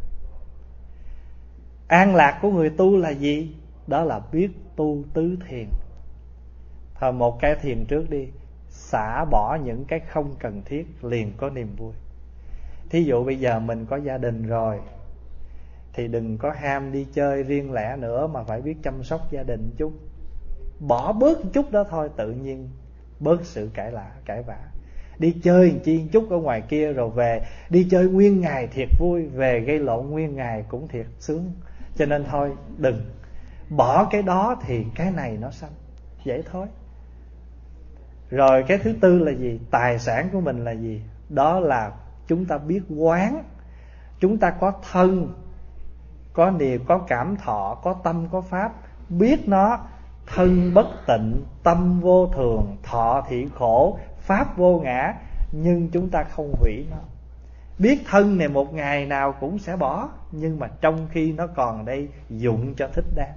An lạc của người tu là gì? Đó là biết tu tứ thiền. Thôi một cái thiền trước đi, xả bỏ những cái không cần thiết, liền có niềm vui. Thí dụ bây giờ mình có gia đình rồi, thì đừng có ham đi chơi riêng lẻ nữa, mà phải biết chăm sóc gia đình chút. Bỏ bớt một chút đó thôi, tự nhiên bớt sự cãi vã. Đi chơi một chút ở ngoài kia rồi về, đi chơi nguyên ngày thiệt vui, về gây lộn nguyên ngày cũng thiệt sướng. Cho nên thôi đừng, bỏ cái đó thì cái này nó sanh, vậy thôi. Rồi cái thứ tư là gì? Tài sản của mình là gì? Đó là chúng ta biết quán. Chúng ta có thân, có niềm, có cảm thọ, có tâm, có pháp. Biết nó, thân bất tịnh, tâm vô thường, thọ thị khổ, pháp vô ngã, nhưng chúng ta không hủy nó. Biết thân này một ngày nào cũng sẽ bỏ, nhưng mà trong khi nó còn đây, dụng cho thích đáng.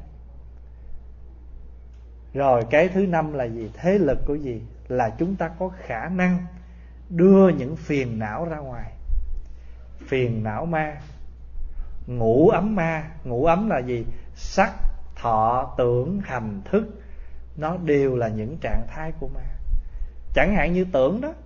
Rồi cái thứ năm là gì? Thế lực của gì? Là chúng ta có khả năng đưa những phiền não ra ngoài. Phiền não ma, ngũ ấm ma. Ngũ ấm là gì? Sắc, thọ, tưởng, hành, thức. Nó đều là những trạng thái của ma. Chẳng hạn như tưởng đó,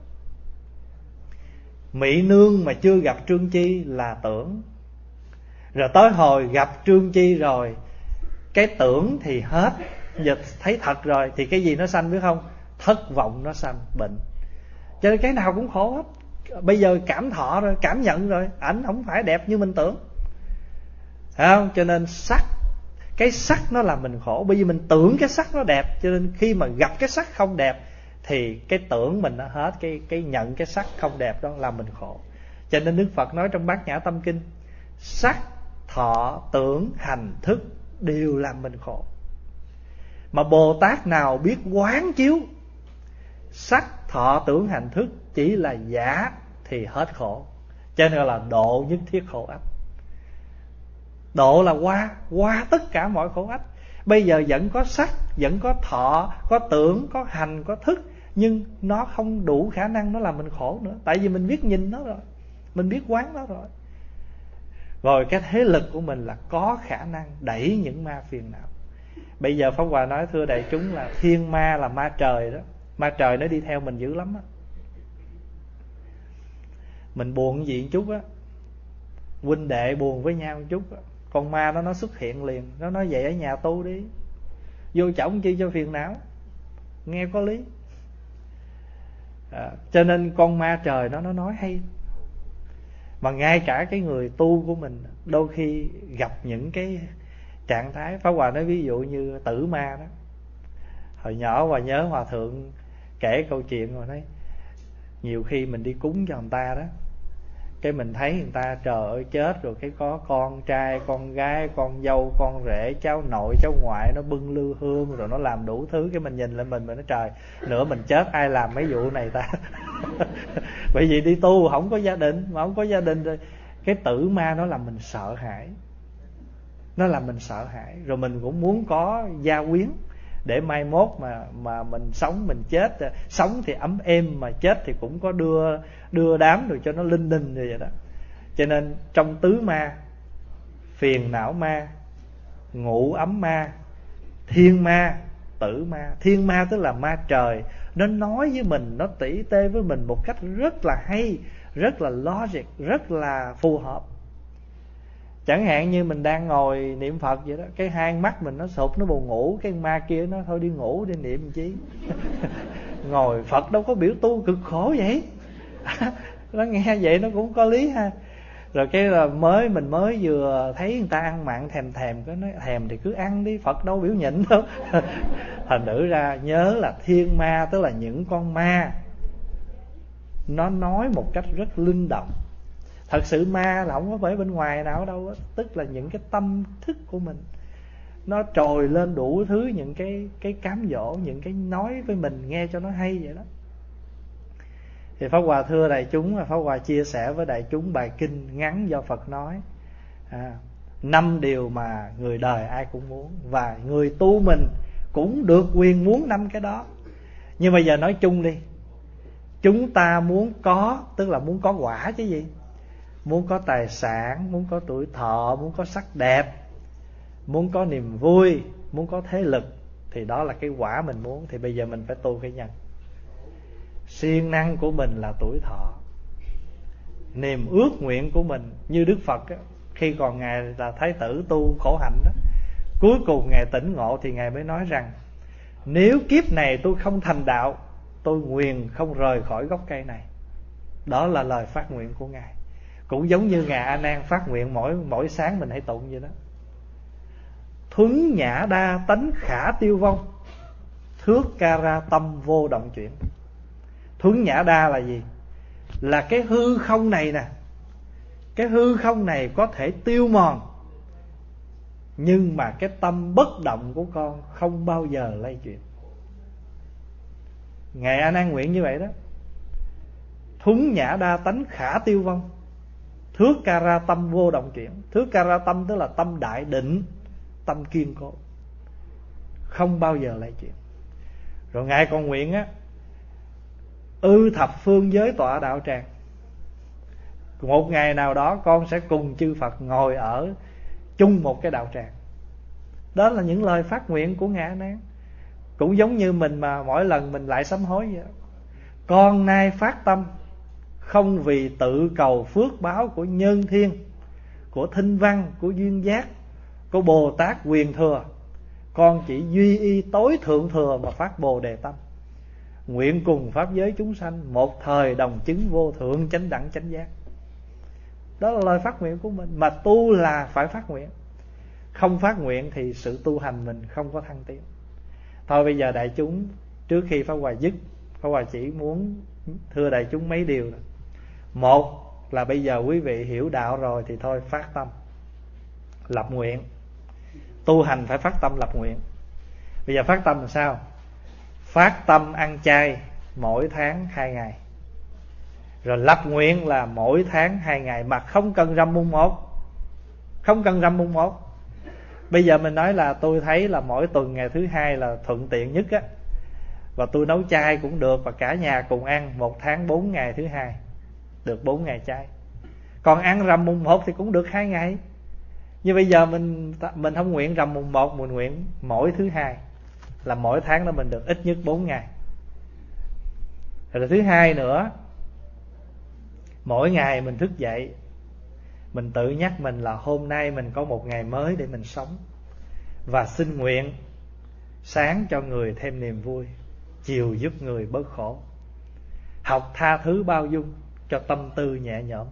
Mỹ Nương mà chưa gặp Trương Chi là tưởng. Rồi tới hồi gặp Trương Chi rồi, cái tưởng thì hết, giờ thấy thật rồi thì cái gì nó sanh biết không? Thất vọng nó sanh, bệnh. Cho nên cái nào cũng khổ hết. Bây giờ cảm thọ rồi, cảm nhận rồi, ảnh không phải đẹp như mình tưởng, phải không? Cho nên sắc, cái sắc nó làm mình khổ. Bởi vì mình tưởng cái sắc nó đẹp, cho nên khi mà gặp cái sắc không đẹp thì cái tưởng mình nó hết, cái nhận cái sắc không đẹp đó làm mình khổ. Cho nên Đức Phật nói trong Bát Nhã Tâm Kinh, sắc, thọ, tưởng, hành, thức đều làm mình khổ. Mà Bồ Tát nào biết quán chiếu sắc, thọ, tưởng, hành, thức chỉ là giả thì hết khổ. Cho nên là độ nhất thiết khổ ách. Độ là qua tất cả mọi khổ ách. Bây giờ vẫn có sắc, vẫn có thọ, có tưởng, có hành, có thức, nhưng nó không đủ khả năng nó làm mình khổ nữa. Tại vì mình biết nhìn nó rồi, mình biết quán nó rồi. Rồi cái thế lực của mình là có khả năng đẩy những ma phiền não. Bây giờ Pháp Hòa nói thưa đại chúng là thiên ma là ma trời đó. Ma trời nó đi theo mình dữ lắm á. Mình buồn gì một chút á, huynh đệ buồn với nhau một chút á, con ma nó xuất hiện liền. Nó nói vậy ở nhà tu đi, vô chổng chi cho phiền não. Nghe có lý. Cho nên con ma trời nó nói hay. Mà ngay cả cái người tu của mình đôi khi gặp những cái trạng thái, Pháp Hòa nói ví dụ như tử ma đó. Hồi nhỏ Hòa nhớ Hòa Thượng kể câu chuyện mà nói nhiều khi mình đi cúng cho người ta đó, cái mình thấy người ta trời ơi chết rồi, cái có con trai, con gái, con dâu, con rể, cháu nội, cháu ngoại nó bưng lư hương rồi nó làm đủ thứ. Cái mình nhìn lên mình nói trời, nữa mình chết ai làm mấy vụ này ta. Bởi vì đi tu không có gia đình, mà không có gia đình rồi cái tử ma nó làm mình sợ hãi. Nó làm mình sợ hãi. Rồi mình cũng muốn có gia quyến để mai mốt mà mình sống, mình chết, sống thì ấm êm, mà chết thì cũng có đưa đám rồi cho nó linh đình rồi vậy đó. Cho nên trong tứ ma, phiền não ma, ngũ ấm ma, thiên ma, tử ma. Thiên ma tức là ma trời, nó nói với mình, nó tỉ tê với mình một cách rất là hay, rất là logic, rất là phù hợp. Chẳng hạn như mình đang ngồi niệm Phật vậy đó, cái hai mắt mình nó sụp, nó buồn ngủ, cái ma kia nó thôi đi ngủ đi niệm làm chi. Ngồi Phật đâu có biểu tu cực khổ vậy. Nó nghe vậy nó cũng có lý ha. Rồi cái là mình mới vừa thấy người ta ăn mặn thèm, cái nói thèm thì cứ ăn đi, Phật đâu biểu nhịn đâu. Thành thử ra nhớ là thiên ma tức là những con ma nó nói một cách rất linh động. Thật sự ma là không có phải bên ngoài nào đâu á, tức là những cái tâm thức của mình nó trồi lên đủ thứ, những cái cám dỗ, những cái nói với mình nghe cho nó hay vậy đó. Thì Pháp Hòa thưa đại chúng, Pháp Hòa chia sẻ với đại chúng bài kinh ngắn do Phật nói. 5 điều mà người đời ai cũng muốn, và người tu mình cũng được quyền muốn 5 cái đó. Nhưng bây giờ nói chung đi, chúng ta muốn có, tức là muốn có quả chứ gì. Muốn có tài sản, muốn có tuổi thọ, muốn có sắc đẹp, muốn có niềm vui, muốn có thế lực, thì đó là cái quả mình muốn. Thì bây giờ mình phải tu cái nhân. Siêng năng của mình là tuổi thọ. Niềm ước nguyện của mình như Đức Phật á, khi còn Ngài là Thái tử tu khổ hạnh đó, cuối cùng Ngài tỉnh ngộ thì Ngài mới nói rằng nếu kiếp này tôi không thành đạo, tôi nguyện không rời khỏi gốc cây này. Đó là lời phát nguyện của Ngài. Cũng giống như Ngài A Nan phát nguyện mỗi sáng mình hãy tụng vậy đó. Thuấn nhã đa tánh khả tiêu vong, thước ca ra tâm vô động chuyển. Thuấn nhã đa là gì? Là cái hư không này nè. Cái hư không này có thể tiêu mòn, nhưng mà cái tâm bất động của con không bao giờ lay chuyển. Ngài A Nan nguyện như vậy đó. Thuấn nhã đa tánh khả tiêu vong, thước ca ra tâm vô động chuyển. Thước ca ra tâm tức là tâm đại định, tâm kiên cố, không bao giờ lay chuyển. Rồi Ngài còn nguyện á, ư thập phương giới tọa đạo tràng. Một ngày nào đó con sẽ cùng chư Phật ngồi ở chung một cái đạo tràng. Đó là những lời phát nguyện của Ngài A Nan. Cũng giống như mình mà mỗi lần mình lại sám hối vậy. Con nay phát tâm không vì tự cầu phước báo của nhân thiên, của thinh văn, của duyên giác, của Bồ Tát quyền thừa. Con chỉ duy y tối thượng thừa mà phát Bồ Đề tâm. Nguyện cùng pháp giới chúng sanh một thời đồng chứng vô thượng chánh đẳng chánh giác. Đó là lời phát nguyện của mình. Mà tu là phải phát nguyện. Không phát nguyện thì sự tu hành mình không có thăng tiến. Thôi bây giờ đại chúng, trước khi Pháp Hòa dứt, Pháp Hòa chỉ muốn thưa đại chúng mấy điều. Một là bây giờ quý vị hiểu đạo rồi thì thôi phát tâm lập nguyện. Tu hành phải phát tâm lập nguyện. Bây giờ phát tâm làm sao? Phát tâm ăn chay mỗi tháng 2 ngày. Rồi lập nguyện là mỗi tháng 2 ngày, mà không cần rằm mùng 1. Không cần rằm mùng 1. Bây giờ mình nói là tôi thấy là mỗi tuần ngày thứ hai là thuận tiện nhất á, và tôi nấu chay cũng được, và cả nhà cùng ăn. 1 tháng 4 ngày thứ hai, được 4 ngày chay. Còn ăn rằm mùng 1 thì cũng được 2 ngày. Như bây giờ mình không nguyện rằm mùng 1, mình nguyện mỗi thứ hai, là mỗi tháng đó mình được ít nhất 4 ngày. Rồi thứ hai nữa, mỗi ngày mình thức dậy, mình tự nhắc mình là hôm nay mình có một ngày mới để mình sống, và xin nguyện sáng cho người thêm niềm vui, chiều giúp người bớt khổ, học tha thứ bao dung cho tâm tư nhẹ nhõm.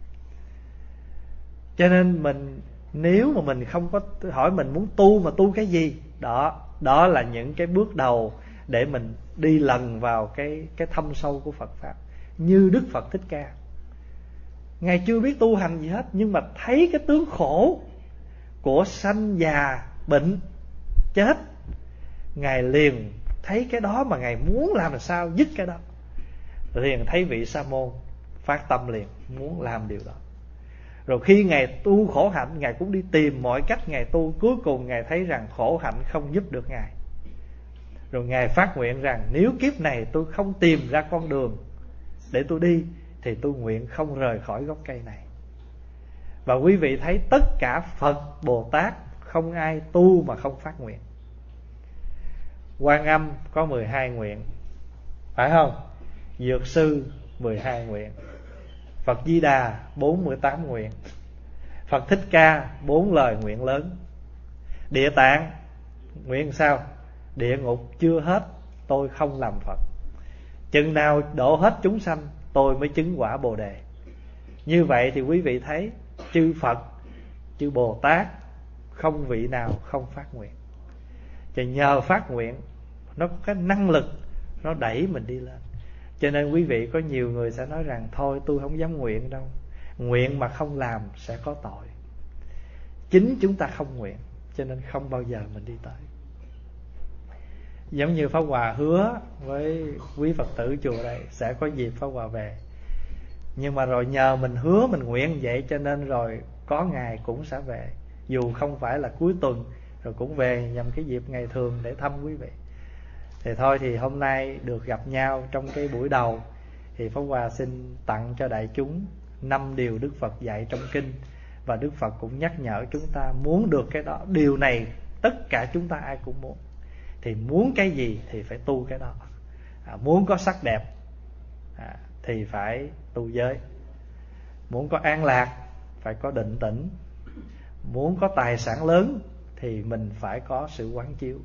Cho nên nếu mà mình không có hỏi mình muốn tu mà tu cái gì, đó là những cái bước đầu để mình đi lần vào cái thâm sâu của Phật Pháp. Như Đức Phật Thích Ca, Ngài chưa biết tu hành gì hết, nhưng mà thấy cái tướng khổ của sanh già bệnh chết, Ngài liền thấy cái đó mà Ngài muốn làm sao dứt cái đó. Liền thấy vị Sa môn phát tâm liền muốn làm điều đó. Rồi khi Ngài tu khổ hạnh, Ngài cũng đi tìm mọi cách Ngài tu. Cuối cùng Ngài thấy rằng khổ hạnh không giúp được Ngài. Rồi Ngài phát nguyện rằng nếu kiếp này tôi không tìm ra con đường để tôi đi, thì tôi nguyện không rời khỏi gốc cây này. Và quý vị thấy tất cả Phật, Bồ Tát không ai tu mà không phát nguyện. Quan Âm có 12 nguyện, phải không? Dược Sư 12 nguyện, Phật Di Đà 48 nguyện, Phật Thích Ca 4 lời nguyện lớn. Địa Tạng nguyện sao? Địa ngục chưa hết tôi không làm Phật, chừng nào độ hết chúng sanh tôi mới chứng quả Bồ Đề. Như vậy thì quý vị thấy chư Phật, chư Bồ Tát không vị nào không phát nguyện. Thì nhờ phát nguyện, nó có cái năng lực, nó đẩy mình đi lên. Cho nên quý vị, có nhiều người sẽ nói rằng thôi tôi không dám nguyện đâu, nguyện mà không làm sẽ có tội. Chính chúng ta không nguyện, cho nên không bao giờ mình đi tới. Giống như Pháp Hòa hứa với quý Phật tử chùa đây, sẽ có dịp Pháp Hòa về. Nhưng mà rồi nhờ mình hứa, mình nguyện vậy, cho nên rồi có ngày cũng sẽ về. Dù không phải là cuối tuần, rồi cũng về nhằm cái dịp ngày thường để thăm quý vị. Thì thôi, thì hôm nay được gặp nhau trong cái buổi đầu, thì Pháp Hòa xin tặng cho đại chúng 5 điều Đức Phật dạy trong kinh. Và Đức Phật cũng nhắc nhở chúng ta muốn được cái đó. Điều này tất cả chúng ta ai cũng muốn. Thì muốn cái gì thì phải tu cái đó. Muốn có sắc đẹp thì phải tu giới. Muốn có an lạc phải có định tĩnh. Muốn có tài sản lớn thì mình phải có sự quán chiếu.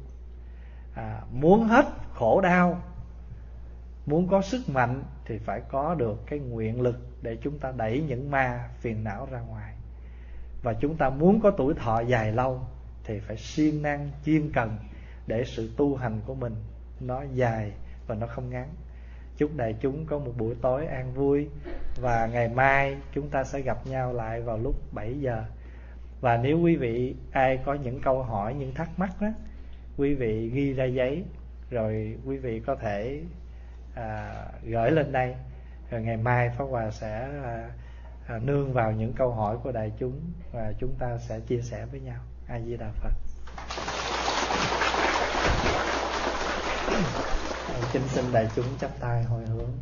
Muốn hết khổ đau, muốn có sức mạnh thì phải có được cái nguyện lực để chúng ta đẩy những ma phiền não ra ngoài. Và chúng ta muốn có tuổi thọ dài lâu thì phải siêng năng chuyên cần để sự tu hành của mình nó dài và nó không ngắn. Chúc đại chúng có một buổi tối an vui. Và ngày mai chúng ta sẽ gặp nhau lại vào lúc 7 giờ. Và nếu quý vị ai có những câu hỏi, những thắc mắc đó, quý vị ghi ra giấy, rồi quý vị có thể gửi lên đây. Rồi ngày mai Pháp Hòa sẽ nương vào những câu hỏi của đại chúng và chúng ta sẽ chia sẻ với nhau. A Di Đà Phật. Kính xin đại chúng chắp tay hồi hướng.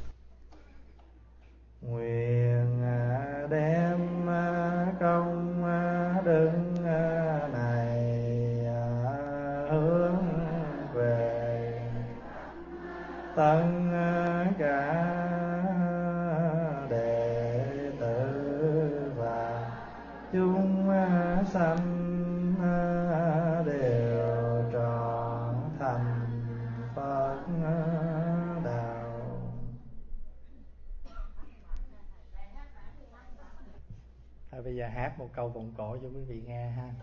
Nguyện đem công đức này hướng về tất cả đệ tử và chúng sanh đều trọn thành Phật đạo. Bây giờ hát một câu vọng cổ cho quý vị nghe ha.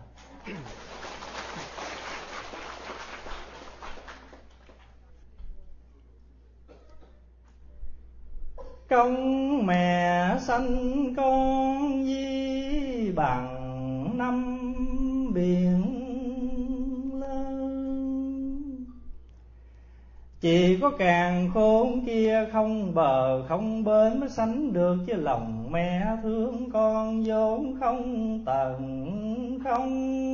Công mẹ sanh con Di bằng năm biển lớn, chỉ có càng khôn kia không bờ không bến mới sánh được, chứ lòng mẹ thương con vốn không tận không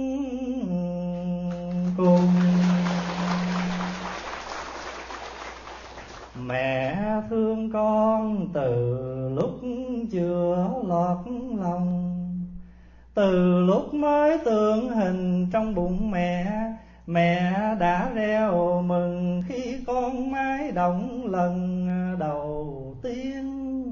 cùng. Mẹ thương con từ lúc chưa lọt lòng, từ lúc mới tượng hình trong bụng mẹ, mẹ đã reo mừng khi con mái động lần đầu tiên.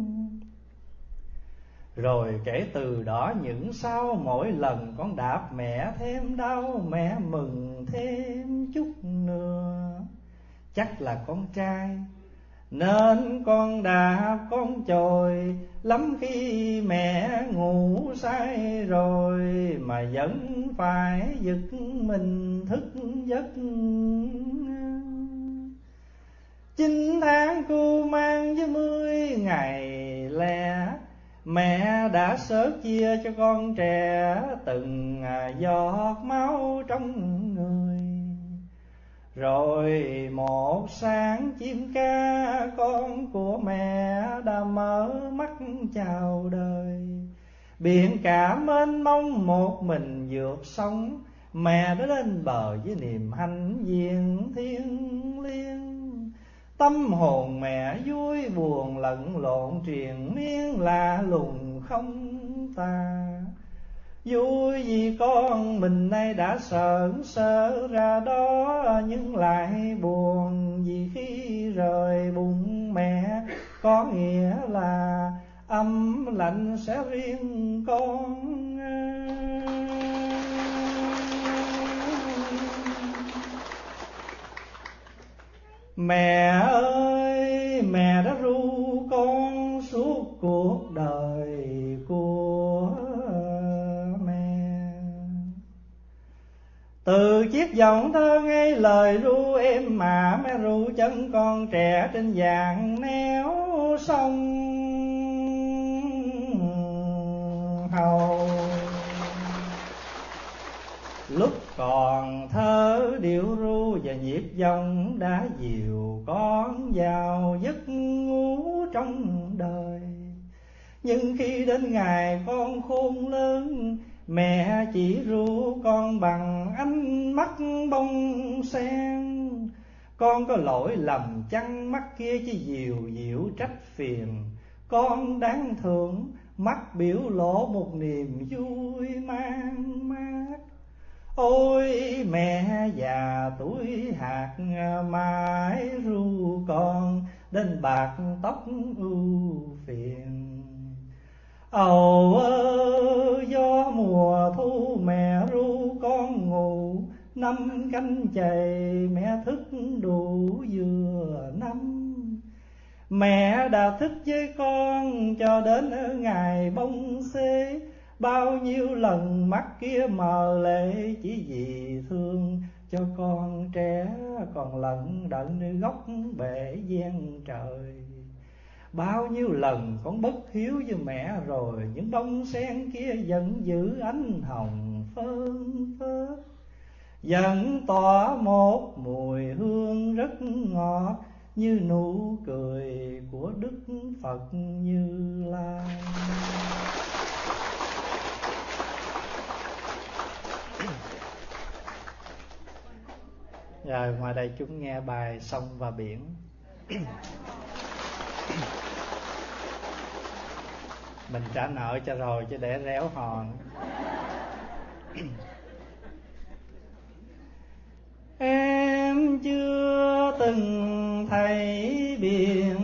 Rồi kể từ đó những sau mỗi lần con đạp mẹ thêm đau, mẹ mừng thêm chút nữa. Chắc là con trai nên con đạp con chồi lắm khi mẹ ngủ say rồi, mà vẫn phải giật mình thức giấc. 9 tháng cu mang với 10 ngày lẻ, mẹ đã sớt chia cho con trẻ từng giọt máu trong người. Rồi một sáng chim ca con của mẹ đã mở mắt chào đời. Biển cả mênh mông một mình vượt sóng, mẹ đã lên bờ với niềm hãnh diện thiêng liêng. Tâm hồn mẹ vui buồn lẫn lộn triền miên lạ lùng không tà. Vui vì con mình nay đã sởn sơ ra đó, nhưng lại buồn vì khi rời bụng mẹ có nghĩa là ấm lạnh sẽ riêng con. Mẹ ơi, mẹ đã ru con suốt cuộc đời của mẹ. Từ chiếc giọng thơ ngây lời ru êm mà mẹ ru chân con trẻ trên vàng néo sông Hầu. Lúc còn thơ điệu ru và nhịp dòng đã dìu con vào giấc ngủ trong đời. Nhưng khi đến ngày con khôn lớn, mẹ chỉ ru con bằng ánh mắt bông sen. Con có lỗi lầm chăng mắt kia chỉ dìu dịu trách phiền, con đáng thương mắt biểu lộ một niềm vui man mát. Ôi mẹ già tuổi hạt mãi ru con đến bạc tóc ưu phiền. Ầu ơi gió mùa thu mẹ ru con ngủ, 5 canh chày mẹ thức đủ vừa năm. Mẹ đã thức với con cho đến ngày bông xế, bao nhiêu lần mắt kia mờ lệ chỉ vì thương cho con trẻ còn lận đận nơi góc bể gian trời. Bao nhiêu lần con bất hiếu với mẹ rồi, những bông sen kia vẫn giữ ánh hồng phơn phớt, vẫn tỏa một mùi hương rất ngọt như nụ cười của Đức Phật Như Lai. Rồi ngoài đây chúng nghe bài Sông và Biển. Mình trả nợ cho rồi chứ để réo hòn. Em chưa từng thấy biển,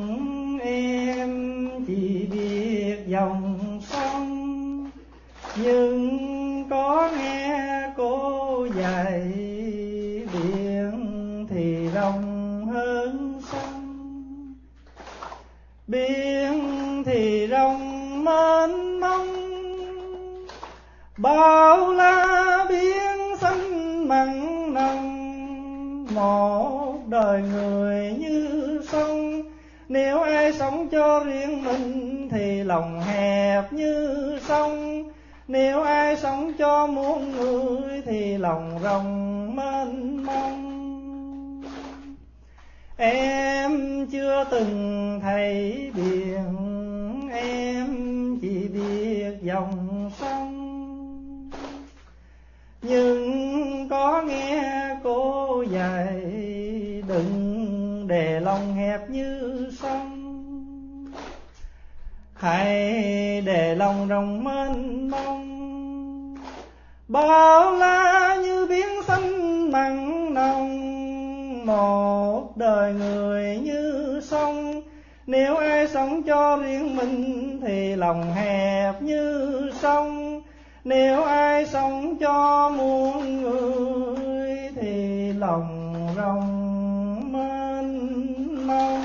em chỉ biết dòng sông, nhưng có nghe cô dạy biển thì rộng hơn sông. Biển thì rộng mênh mông, bao la biển xanh mặn nồng. Một đời người như sông, nếu ai sống cho riêng mình thì lòng hẹp như sông. Nếu ai sống cho muôn người thì lòng rộng mênh mông. Em chưa từng thấy biển, em chỉ biết dòng sông. Nhưng có nghe cô dạy, đừng để lòng hẹp như sông, hãy để lòng rộng mênh mông. Bao la như biển xanh mặn nồng, một đời người như sông. Nếu ai sống cho riêng mình thì lòng hẹp như sông. Nếu ai sống cho muôn người thì lòng rộng mênh mông.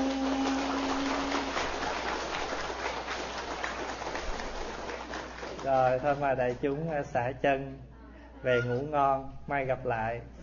Rồi thôi mời đại chúng xả chân về ngủ ngon, mai gặp lại.